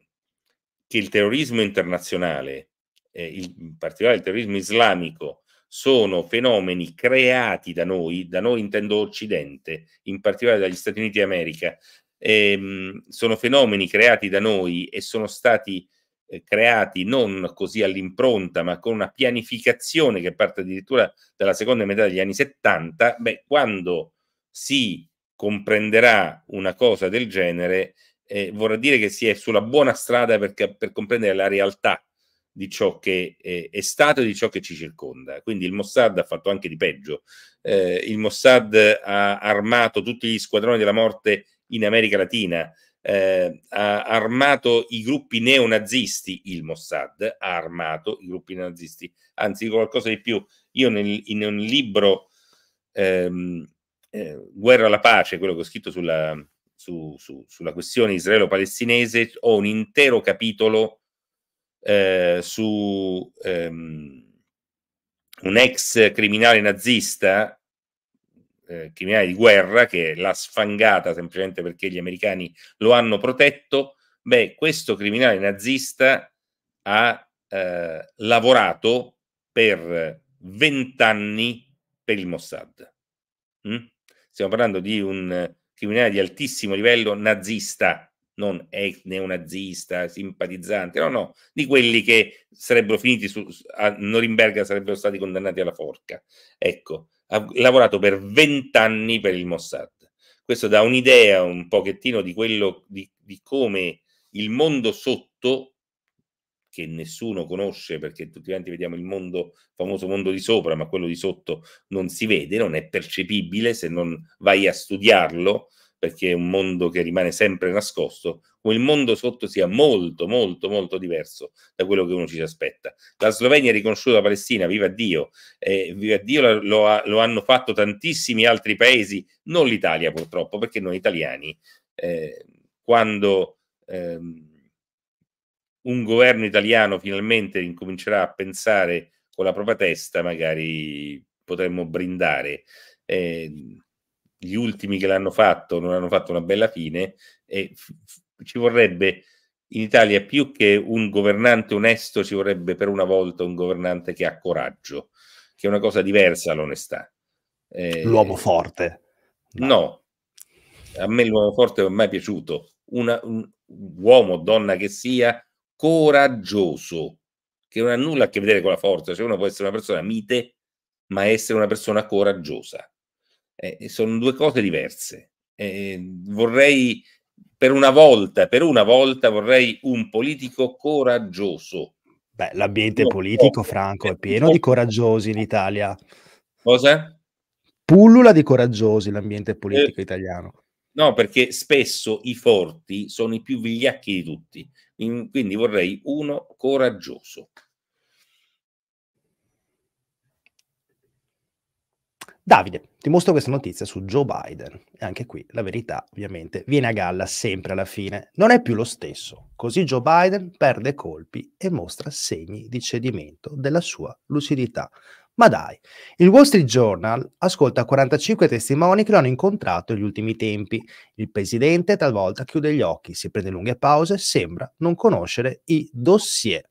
che il terrorismo internazionale, eh, il, in particolare il terrorismo islamico, sono fenomeni creati da noi, da noi intendo Occidente, in particolare dagli Stati Uniti d'America, ehm, sono fenomeni creati da noi e sono stati eh, creati non così all'impronta, ma con una pianificazione che parte addirittura dalla seconda metà degli anni settanta, beh, quando si comprenderà una cosa del genere, eh, vorrà dire che si è sulla buona strada per, per comprendere la realtà di ciò che eh, è stato e di ciò che ci circonda. Quindi il Mossad ha fatto anche di peggio. Eh, il Mossad ha armato tutti gli squadroni della morte in America Latina, eh, ha armato i gruppi neonazisti, il Mossad ha armato i gruppi neonazisti, anzi dico qualcosa di più, io nel, in un libro ehm, eh, Guerra alla pace, quello che ho scritto sulla, su, su, sulla questione israelo-palestinese, ho un intero capitolo eh, su ehm, un ex criminale nazista, eh, criminale di guerra, che l'ha sfangata semplicemente perché gli americani lo hanno protetto. Beh, questo criminale nazista ha eh, lavorato per vent'anni per il Mossad. Mm? Stiamo parlando di un criminale di altissimo livello nazista, non ex neonazista, simpatizzante, no, no, di quelli che sarebbero finiti su, a Norimberga, sarebbero stati condannati alla forca. Ecco, ha lavorato per vent'anni per il Mossad. Questo dà un'idea un pochettino di quello, di, di come il mondo sotto, che nessuno conosce perché tutti quanti vediamo il mondo, famoso mondo di sopra, ma quello di sotto non si vede, non è percepibile se non vai a studiarlo, perché è un mondo che rimane sempre nascosto, come il mondo sotto sia molto, molto, molto diverso da quello che uno ci aspetta. La Slovenia ha riconosciuto la Palestina, viva Dio, eh, viva Dio, lo, lo, lo hanno fatto tantissimi altri paesi, non l'Italia purtroppo, perché noi italiani, eh, quando... Ehm, un governo italiano finalmente incomincerà a pensare con la propria testa, magari potremmo brindare. Eh, gli ultimi che l'hanno fatto non hanno fatto una bella fine e f- f- ci vorrebbe in Italia, più che un governante onesto, ci vorrebbe per una volta un governante che ha coraggio, che è una cosa diversa dall'onestà. Eh, L'uomo forte. No. no, a me l'uomo forte non è mai piaciuto. Una, un uomo o donna che sia coraggioso, che non ha nulla a che vedere con la forza, cioè uno può essere una persona mite, ma essere una persona coraggiosa. Eh, sono due cose diverse. Eh, vorrei, per una volta, per una volta vorrei un politico coraggioso. Beh, l'ambiente politico, Franco, è pieno di coraggiosi in Italia. Cosa? Pullula di coraggiosi l'ambiente politico Eh, italiano. No, perché spesso i forti sono i più vigliacchi di tutti. Quindi vorrei uno coraggioso. Davide, ti mostro questa notizia su Joe Biden. E anche qui la verità, ovviamente, viene a galla sempre alla fine. Non è più lo stesso. Così Joe Biden perde colpi e mostra segni di cedimento della sua lucidità. Ma dai, il Wall Street Journal ascolta quarantacinque testimoni che lo hanno incontrato negli ultimi tempi. Il presidente talvolta chiude gli occhi, si prende lunghe pause, sembra non conoscere i dossier.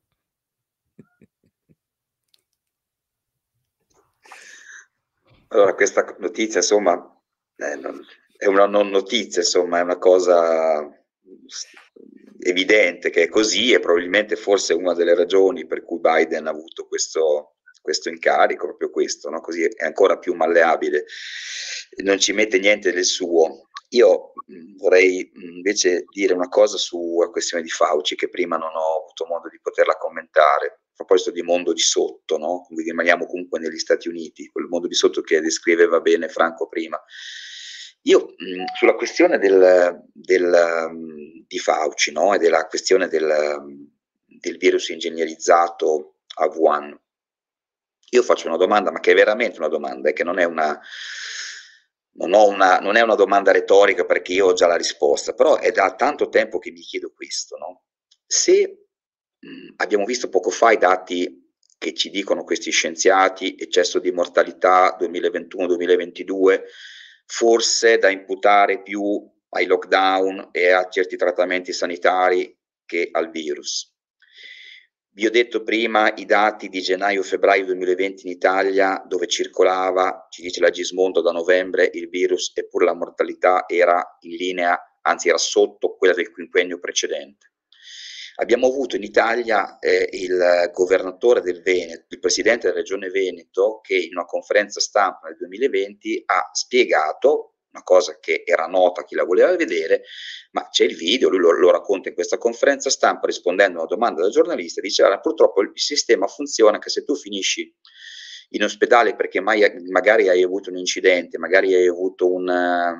Allora, questa notizia, insomma, eh, non, è una non notizia, insomma, è una cosa evidente che è così e probabilmente forse una delle ragioni per cui Biden ha avuto questo, questo incarico, proprio questo, no? Così è ancora più malleabile, non ci mette niente del suo. Io mh, vorrei mh, invece dire una cosa sulla questione di Fauci, che prima non ho avuto modo di poterla commentare. A proposito di mondo di sotto, no? Quindi rimaniamo comunque negli Stati Uniti, quel mondo di sotto che descriveva bene Franco prima. Io mh, sulla questione del, del, um, di Fauci, no? E della questione del, um, del virus ingegnerizzato a Wuhan, io faccio una domanda, ma che è veramente una domanda, e che non è una, non ho una, non è una domanda retorica perché io ho già la risposta, però è da tanto tempo che mi chiedo questo, no? Se mh, abbiamo visto poco fa i dati che ci dicono questi scienziati, eccesso di mortalità duemilaventuno duemilaventidue, forse da imputare più ai lockdown e a certi trattamenti sanitari che al virus. Vi ho detto prima i dati di gennaio-febbraio duemilaventi in Italia, dove circolava, ci dice la Gismondo, da novembre il virus, eppure la mortalità era in linea, anzi era sotto quella del quinquennio precedente. Abbiamo avuto in Italia eh, il governatore del Veneto, il presidente della regione Veneto, che in una conferenza stampa nel duemilaventi ha spiegato una cosa che era nota a chi la voleva vedere, ma c'è il video, lui lo, lo racconta in questa conferenza stampa rispondendo a una domanda da giornalista, diceva purtroppo il sistema funziona che se tu finisci in ospedale perché mai, magari hai avuto un incidente, magari hai avuto un,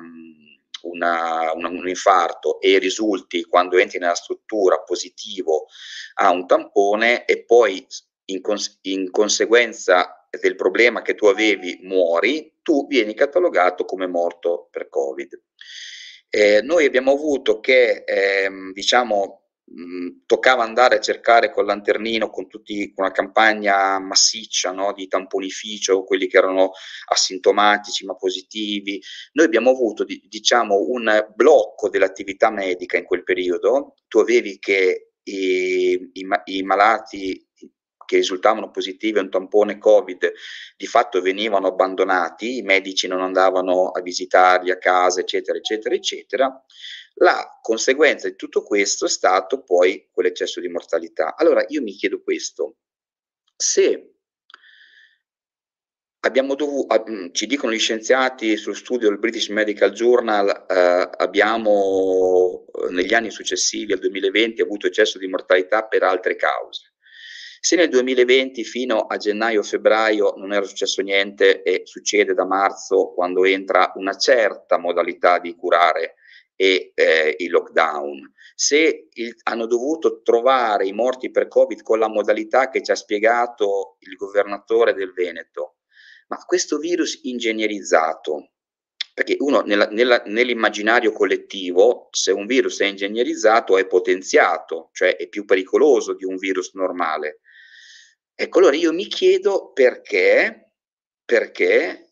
una, una, un infarto e risulti quando entri nella struttura positivo a un tampone e poi in, cons- in conseguenza del problema che tu avevi muori, tu vieni catalogato come morto per Covid. Eh, noi abbiamo avuto che, ehm, diciamo, mh, toccava andare a cercare col lanternino con tutti una campagna massiccia, no, di tamponificio, quelli che erano asintomatici ma positivi. Noi abbiamo avuto, di, diciamo, un blocco dell'attività medica in quel periodo. Tu avevi che i, i, i malati che risultavano positivi a un tampone Covid di fatto venivano abbandonati, i medici non andavano a visitarli a casa, eccetera, eccetera, eccetera. La conseguenza di tutto questo è stato poi quell'eccesso di mortalità. Allora io mi chiedo questo: se abbiamo dovuto, ci dicono gli scienziati sullo studio del British Medical Journal, eh, abbiamo negli anni successivi al duemilaventi avuto eccesso di mortalità per altre cause. Se nel duemilaventi fino a gennaio-febbraio non era successo niente e succede da marzo quando entra una certa modalità di curare e eh, il lockdown, se il, hanno dovuto trovare i morti per Covid con la modalità che ci ha spiegato il governatore del Veneto, ma questo virus ingegnerizzato, perché uno nella, nella, nell'immaginario collettivo, se un virus è ingegnerizzato è potenziato, cioè è più pericoloso di un virus normale. Ecco, allora io mi chiedo perché, perché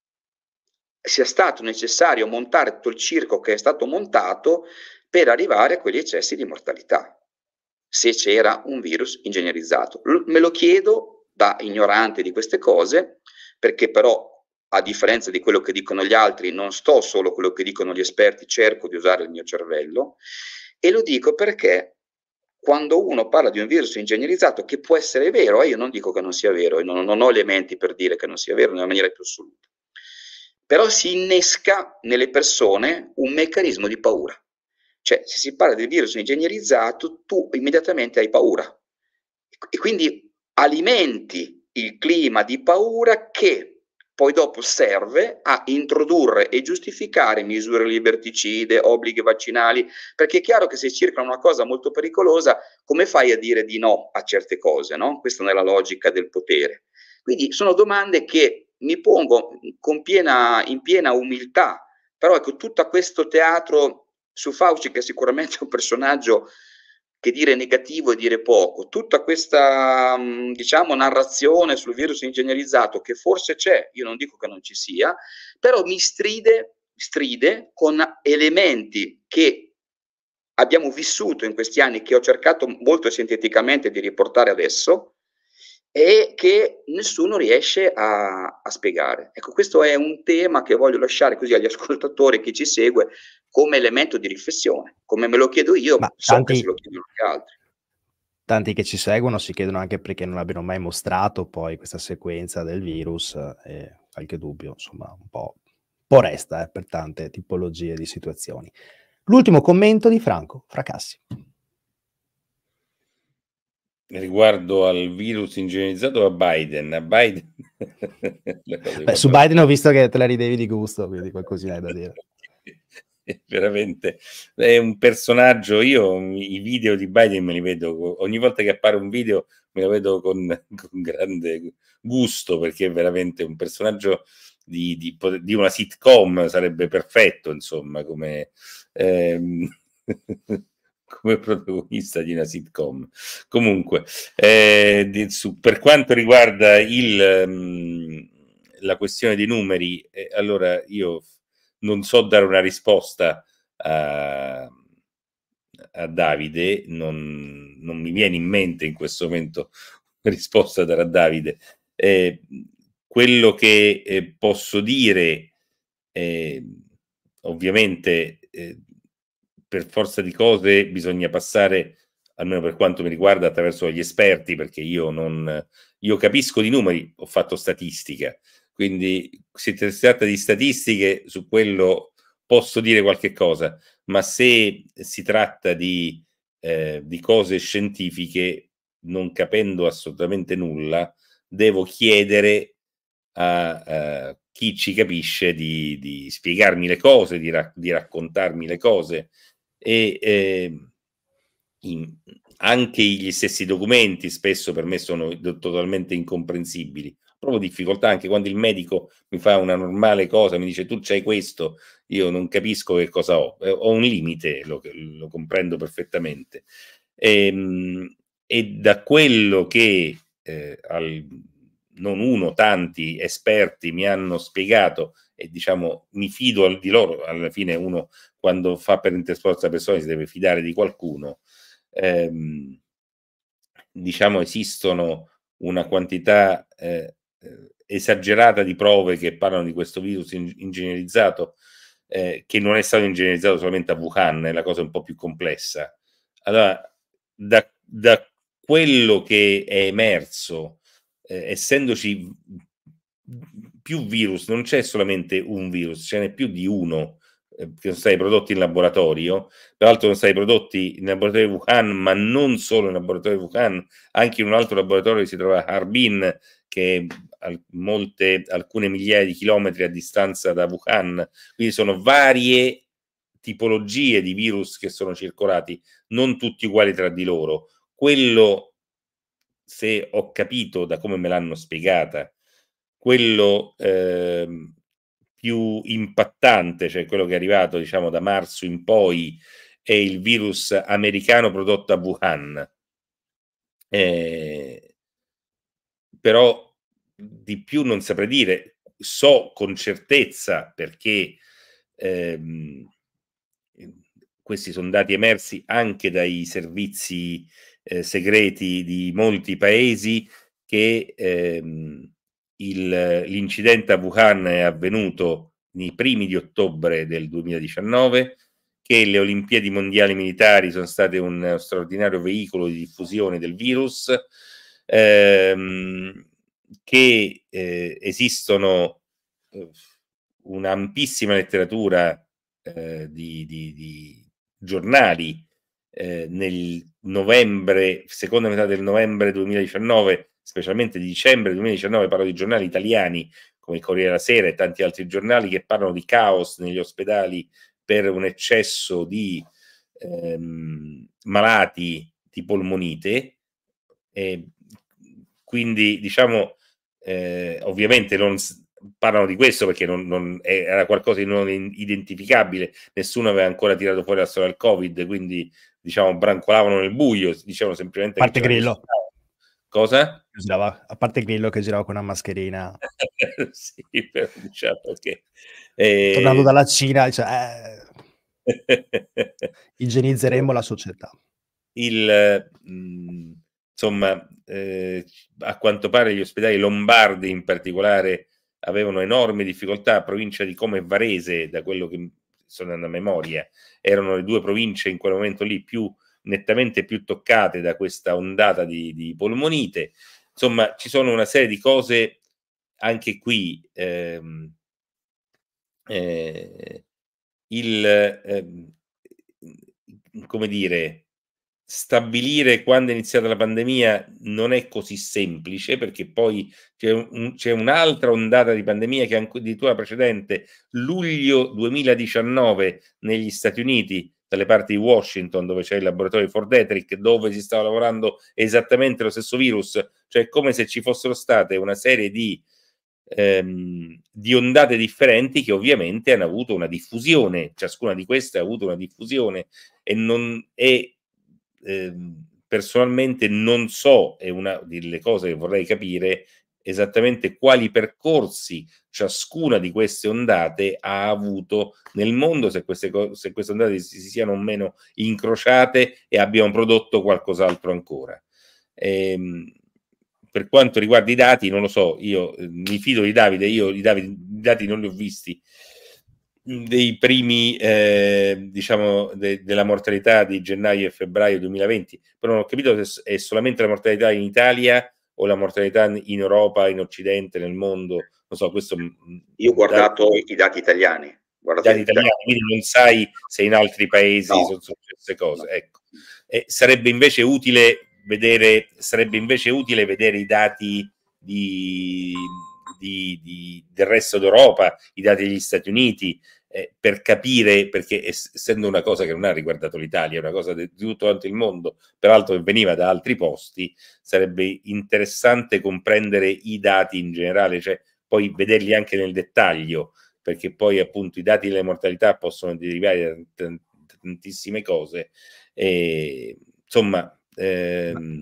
sia stato necessario montare tutto il circo che è stato montato per arrivare a quegli eccessi di mortalità, se c'era un virus ingegnerizzato. L- me lo chiedo da ignorante di queste cose, perché però, a differenza di quello che dicono gli altri, non sto solo quello che dicono gli esperti, cerco di usare il mio cervello, e lo dico perché quando uno parla di un virus ingegnerizzato, che può essere vero, eh, io non dico che non sia vero, e non, non ho elementi per dire che non sia vero nella maniera più assoluta, però si innesca nelle persone un meccanismo di paura. Cioè, se si parla del virus ingegnerizzato, tu immediatamente hai paura e quindi alimenti il clima di paura che poi dopo serve a introdurre e giustificare misure liberticide, obblighi vaccinali, perché è chiaro che se circola una cosa molto pericolosa, come fai a dire di no a certe cose, no? Questa non è la logica del potere. Quindi sono domande che mi pongo con piena, in piena umiltà, però ecco, tutto questo teatro su Fauci, che è sicuramente un personaggio che dire negativo e dire poco, tutta questa diciamo narrazione sul virus ingegnerizzato, che forse c'è, io non dico che non ci sia, però mi stride, stride con elementi che abbiamo vissuto in questi anni, che ho cercato molto sinteticamente di riportare adesso e che nessuno riesce a, a spiegare. Ecco, questo è un tema che voglio lasciare così agli ascoltatori, chi ci segue, come elemento di riflessione. Come me lo chiedo io, Ma so tanti, che se lo chiedono anche altri. Tanti che ci seguono si chiedono anche perché non abbiano mai mostrato poi questa sequenza del virus, e qualche dubbio, insomma, un po', un po' resta eh, per tante tipologie di situazioni. L'ultimo commento di Franco Fracassi. Riguardo al virus ingegnerizzato a Biden, a Biden Beh, su Biden ho visto che te la ridevi di gusto, quindi qualcosina hai da dire. È veramente è un personaggio. Io i video di Biden me li vedo ogni volta che appare un video, me lo vedo con, con grande gusto, perché è veramente un personaggio di, di, di una sitcom, sarebbe perfetto, insomma, come, ehm, come protagonista di una sitcom. Comunque, eh, di, su, per quanto riguarda il, um, la questione dei numeri, eh, allora io non so dare una risposta a, a Davide, non, non mi viene in mente in questo momento una risposta da dare a Davide. Eh, quello che eh, posso dire, eh, ovviamente, eh, per forza di cose bisogna passare, almeno per quanto mi riguarda, attraverso gli esperti, perché io non io capisco di numeri, ho fatto statistica, quindi se si tratta di statistiche, su quello posso dire qualche cosa, ma se si tratta di, eh, di cose scientifiche, non capendo assolutamente nulla, devo chiedere a, a chi ci capisce di, di spiegarmi le cose, di, ra- di raccontarmi le cose, e eh, in, anche gli stessi documenti spesso per me sono do- totalmente incomprensibili. Provo difficoltà anche quando il medico mi fa una normale cosa, mi dice tu c'hai questo, io non capisco che cosa ho, eh, ho un limite, lo, lo comprendo perfettamente. E, e da quello che eh, al, non uno, tanti esperti mi hanno spiegato, e diciamo mi fido di loro, alla fine uno quando fa per intersporza persone si deve fidare di qualcuno. Ehm, diciamo esistono una quantità eh, esagerata di prove che parlano di questo virus in- ingegnerizzato, eh, che non è stato ingegnerizzato solamente a Wuhan, è la cosa un po' più complessa. Allora, da, da quello che è emerso, eh, essendoci più virus, non c'è solamente un virus, ce n'è più di uno eh, che sono stati prodotti in laboratorio. Tra l'altro sono stati prodotti in laboratorio di Wuhan, ma non solo in laboratorio di Wuhan, anche in un altro laboratorio che si trova a Harbin, che è molte, alcune migliaia di chilometri a distanza da Wuhan. Quindi sono varie tipologie di virus che sono circolati, non tutti uguali tra di loro. Quello, se ho capito da come me l'hanno spiegata, quello eh, più impattante, cioè quello che è arrivato diciamo da marzo in poi, è il virus americano prodotto a Wuhan. Eh, però di più non saprei dire. So con certezza, perché ehm, questi sono dati emersi anche dai servizi eh, segreti di molti paesi, che ehm, il, l'incidente a Wuhan è avvenuto nei primi di ottobre del duemiladiciannove, che le Olimpiadi mondiali militari sono state un straordinario veicolo di diffusione del virus, ehm, che eh, esistono eh, un'ampissima letteratura eh, di, di, di giornali eh, nel novembre, seconda metà del novembre duemiladiciannove, specialmente di dicembre duemiladiciannove, parlo di giornali italiani come il Corriere della Sera e tanti altri giornali, che parlano di caos negli ospedali per un eccesso di ehm, malati di polmonite. E quindi diciamo eh, ovviamente non parlano di questo perché non, non, era qualcosa di non identificabile, nessuno aveva ancora tirato fuori la storia del Covid, quindi diciamo brancolavano nel buio, dicevano semplicemente a parte che Grillo. Cosa? Girava, a parte Grillo che girava con una mascherina. Sì, però diciamo che eh... tornando dalla Cina, cioè, eh, igienizzeremo la società. Il mh, insomma, eh, a quanto pare gli ospedali lombardi in particolare avevano enormi difficoltà. Provincia di Como e Varese, da quello che sono nella memoria, erano le due province in quel momento lì più nettamente più toccate da questa ondata di, di polmonite. Insomma, ci sono una serie di cose anche qui. Ehm, eh, il ehm, come dire, stabilire quando è iniziata la pandemia non è così semplice, perché poi c'è, un, c'è un'altra ondata di pandemia che è addirittura precedente, luglio duemiladiciannove negli Stati Uniti, dalle parti di Washington, dove c'è il laboratorio di Fort Detrick, dove si stava lavorando esattamente lo stesso virus, cioè come se ci fossero state una serie di, ehm, di ondate differenti che ovviamente hanno avuto una diffusione, ciascuna di queste ha avuto una diffusione, e non è Eh, personalmente non so, è una delle cose che vorrei capire, esattamente quali percorsi ciascuna di queste ondate ha avuto nel mondo, se queste, se queste ondate si, si siano o meno incrociate e abbiano prodotto qualcos'altro ancora. Ehm, per quanto riguarda i dati, non lo so, io eh, mi fido di Davide, io i, Davide, i dati non li ho visti, dei primi, eh, diciamo, de, della mortalità di gennaio e febbraio duemilaventi, però non ho capito se è solamente la mortalità in Italia o la mortalità in Europa, in Occidente, nel mondo, non so, questo... Io ho guardato dati, i dati italiani. Guardato dati italiani, italiani, quindi non sai se in altri paesi no. sono successe cose, no. Ecco. E sarebbe invece utile vedere, sarebbe invece utile vedere i dati di, di, di, del resto d'Europa, i dati degli Stati Uniti, eh, per capire, perché essendo una cosa che non ha riguardato l'Italia, è una cosa di tutto quanto il mondo, peraltro che veniva da altri posti, sarebbe interessante comprendere i dati in generale, cioè poi vederli anche nel dettaglio, perché poi appunto i dati delle mortalità possono derivare da tantissime cose, e insomma ehm,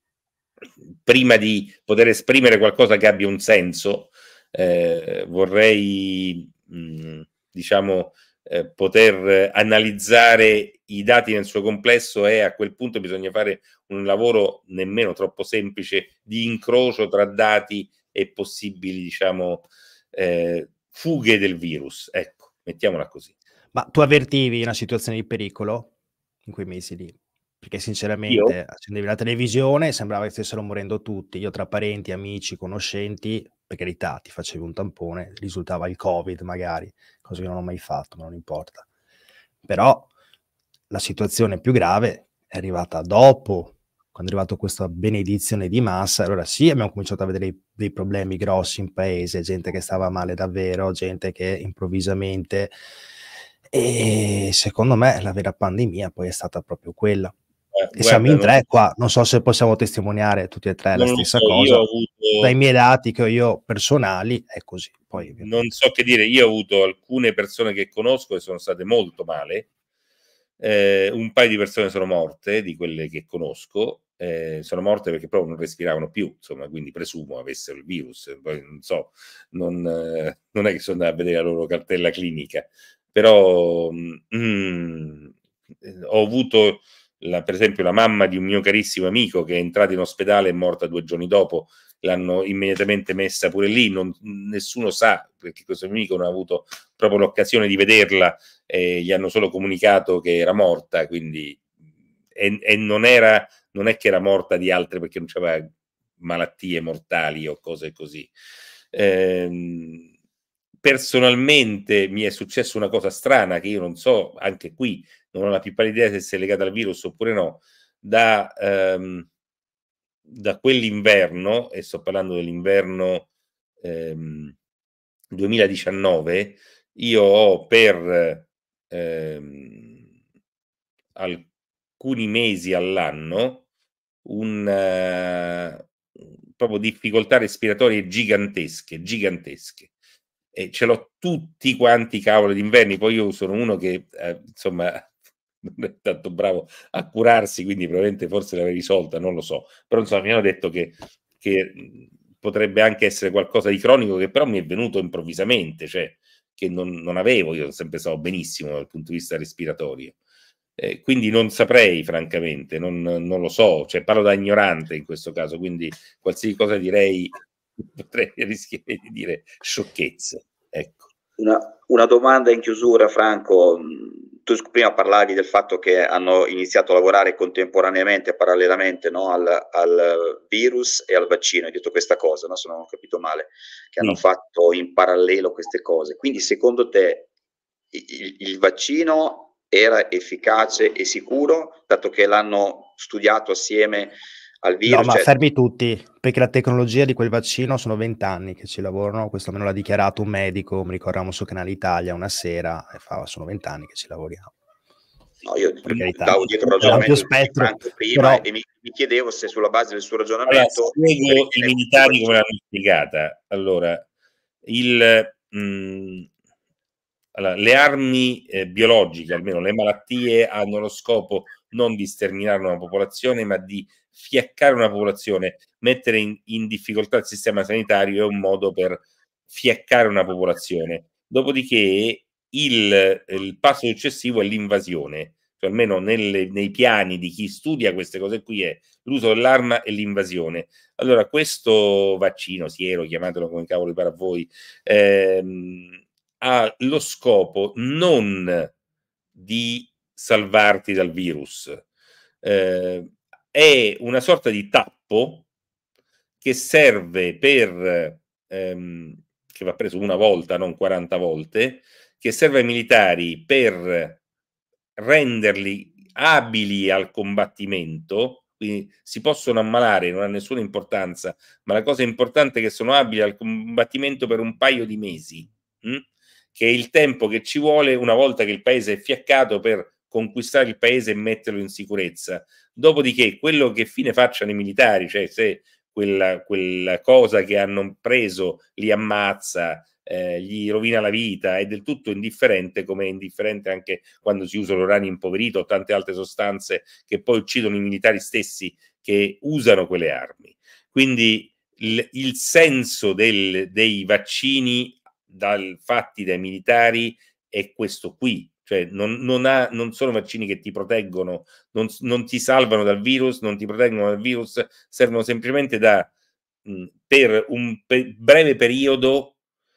prima di poter esprimere qualcosa che abbia un senso, eh, vorrei mh, diciamo eh, poter analizzare i dati nel suo complesso, e a quel punto bisogna fare un lavoro nemmeno troppo semplice di incrocio tra dati e possibili, diciamo, eh, fughe del virus, ecco, mettiamola così. Ma tu avvertivi una situazione di pericolo in quei mesi lì? Perché sinceramente Io? accendevi la televisione e sembrava che stessero morendo tutti, io tra parenti, amici, conoscenti, per carità, ti facevi un tampone, risultava il Covid magari, cosa che non ho mai fatto, ma non importa. Però la situazione più grave è arrivata dopo, quando è arrivata questa benedizione di massa. Allora sì, abbiamo cominciato a vedere dei problemi grossi in paese, gente che stava male davvero, gente che improvvisamente... E secondo me la vera pandemia poi è stata proprio quella. Eh, e guarda, siamo in tre qua, non so se possiamo testimoniare tutti e tre la stessa so, cosa. Io ho avuto... Dai miei dati che ho io personali è così. Poi, non so che dire, io ho avuto alcune persone che conosco che sono state molto male, eh, un paio di persone sono morte, di quelle che conosco, eh, sono morte perché proprio non respiravano più, insomma, quindi presumo avessero il virus, poi non so, non, eh, non è che sono andato a vedere la loro cartella clinica, però mm, ho avuto la, per esempio la mamma di un mio carissimo amico che è entrato in ospedale e è morta due giorni dopo, l'hanno immediatamente messa pure lì, non, nessuno sa, perché questo mio amico non ha avuto proprio l'occasione di vederla, e gli hanno solo comunicato che era morta, quindi e, e non era, non è che era morta di altre perché non c'aveva malattie mortali o cose così. Ehm, personalmente mi è successa una cosa strana che io non so, anche qui non ho la più pallida idea se sia legata al virus oppure no, da, ehm, da quell'inverno, e sto parlando dell'inverno ehm, duemiladiciannove, io ho per ehm, alcuni mesi all'anno un uh, proprio difficoltà respiratorie gigantesche, gigantesche. E ce l'ho tutti quanti cavolo d'inverni, poi io sono uno che eh, insomma non è tanto bravo a curarsi, quindi probabilmente forse l'avrei risolta, non lo so, però insomma mi hanno detto che, che potrebbe anche essere qualcosa di cronico, che però mi è venuto improvvisamente, cioè che non, non avevo, io sempre stavo benissimo dal punto di vista respiratorio, eh, quindi non saprei francamente, non, non lo so, cioè parlo da ignorante in questo caso, quindi qualsiasi cosa direi potrei rischiare di dire sciocchezze, ecco. Una, una domanda in chiusura, Franco. Tu prima parlavi del fatto che hanno iniziato a lavorare contemporaneamente, parallelamente, no, al, al virus e al vaccino. Hai detto questa cosa, no? Se non ho capito male, che hanno sì. fatto in parallelo queste cose. Quindi secondo te il, il vaccino era efficace e sicuro, dato che l'hanno studiato assieme al No, virus. ma cioè, fermi tutti, perché la tecnologia di quel vaccino sono vent'anni che ci lavorano, questo me l'ha dichiarato un medico, mi ricordiamo su Canale Italia una sera, e fa, sono vent'anni che ci lavoriamo. No, io Per carità, stavo dietro il è ampio ragionamento di spettro, Franco prima però e mi, mi chiedevo se sulla base del suo Allora, ragionamento spiego i perché militari come l'hanno spiegata. Allora, il, mh, allora, le armi eh, biologiche, almeno le malattie, hanno lo scopo non di sterminare una popolazione, ma di fiaccare una popolazione. Mettere in, in difficoltà il sistema sanitario è un modo per fiaccare una popolazione. Dopodiché il, il passo successivo è l'invasione, cioè almeno nelle, nei piani di chi studia queste cose qui è l'uso dell'arma e l'invasione. Allora, questo vaccino, siero, chiamatelo come cavolo vi pare a voi, ehm, ha lo scopo non di salvarti dal virus, eh, è una sorta di tappo che serve per, ehm, che va preso una volta, non quaranta volte, che serve ai militari per renderli abili al combattimento, quindi si possono ammalare, non ha nessuna importanza, ma la cosa importante è che sono abili al combattimento per un paio di mesi, mh? Che è il tempo che ci vuole una volta che il paese è fiaccato per conquistare il paese e metterlo in sicurezza. Dopodiché quello che fine facciano i militari, cioè se quella, quella cosa che hanno preso li ammazza, eh, gli rovina la vita, è del tutto indifferente, come è indifferente anche quando si usa l'uranio impoverito o tante altre sostanze che poi uccidono i militari stessi che usano quelle armi. Quindi il, il senso del, dei vaccini dal, fatti dai militari è questo qui, cioè non, non, ha, non sono vaccini che ti proteggono, non, non ti salvano dal virus, non ti proteggono dal virus, servono semplicemente da, mh, per un pe- breve periodo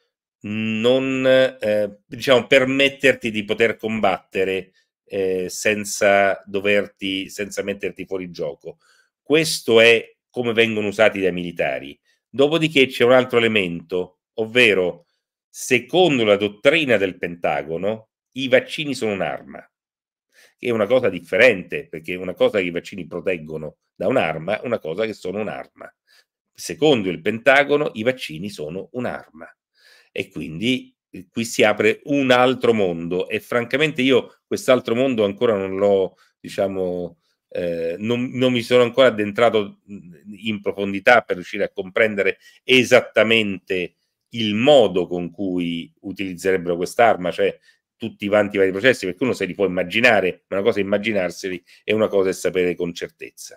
non eh, diciamo permetterti di poter combattere eh, senza doverti, senza metterti fuori gioco. Questo è come vengono usati dai militari. Dopodiché c'è un altro elemento, ovvero secondo la dottrina del Pentagono i vaccini sono un'arma, che è una cosa differente, perché una cosa che i vaccini proteggono da un'arma, una cosa che sono un'arma. Secondo il Pentagono i vaccini sono un'arma. E quindi eh, qui si apre un altro mondo e francamente io quest'altro mondo ancora non l'ho, diciamo, eh, non, non mi sono ancora addentrato in profondità per riuscire a comprendere esattamente il modo con cui utilizzerebbero quest'arma, cioè tutti quanti i vari processi, perché uno se li può immaginare, ma una cosa è immaginarseli e una cosa è sapere con certezza.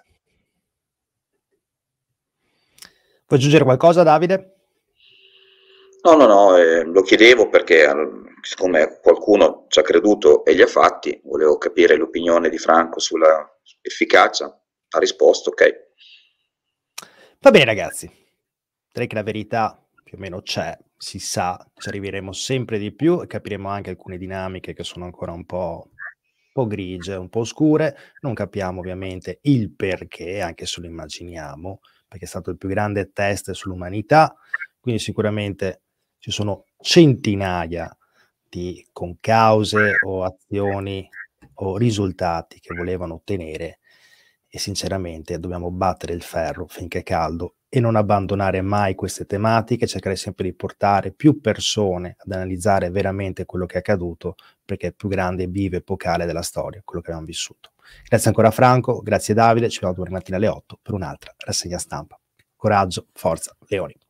Vuoi aggiungere qualcosa, Davide? No, no, no, eh, lo chiedevo perché siccome qualcuno ci ha creduto e li ha fatti, volevo capire l'opinione di Franco sulla efficacia. Ha risposto, ok. Va bene, ragazzi. Direi che la verità più o meno c'è, si sa, ci arriveremo sempre di più e capiremo anche alcune dinamiche che sono ancora un po', un po' grigie, un po' oscure. Non capiamo ovviamente il perché, anche se lo immaginiamo, perché è stato il più grande test sull'umanità, quindi sicuramente ci sono centinaia di concause o azioni o risultati che volevano ottenere e sinceramente dobbiamo battere il ferro finché è caldo e non abbandonare mai queste tematiche, cercare sempre di portare più persone ad analizzare veramente quello che è accaduto, perché è il più grande vivo epocale della storia, quello che abbiamo vissuto. Grazie ancora Franco, grazie Davide, ci vediamo domani mattina alle otto per un'altra rassegna stampa. Coraggio, forza, leoni.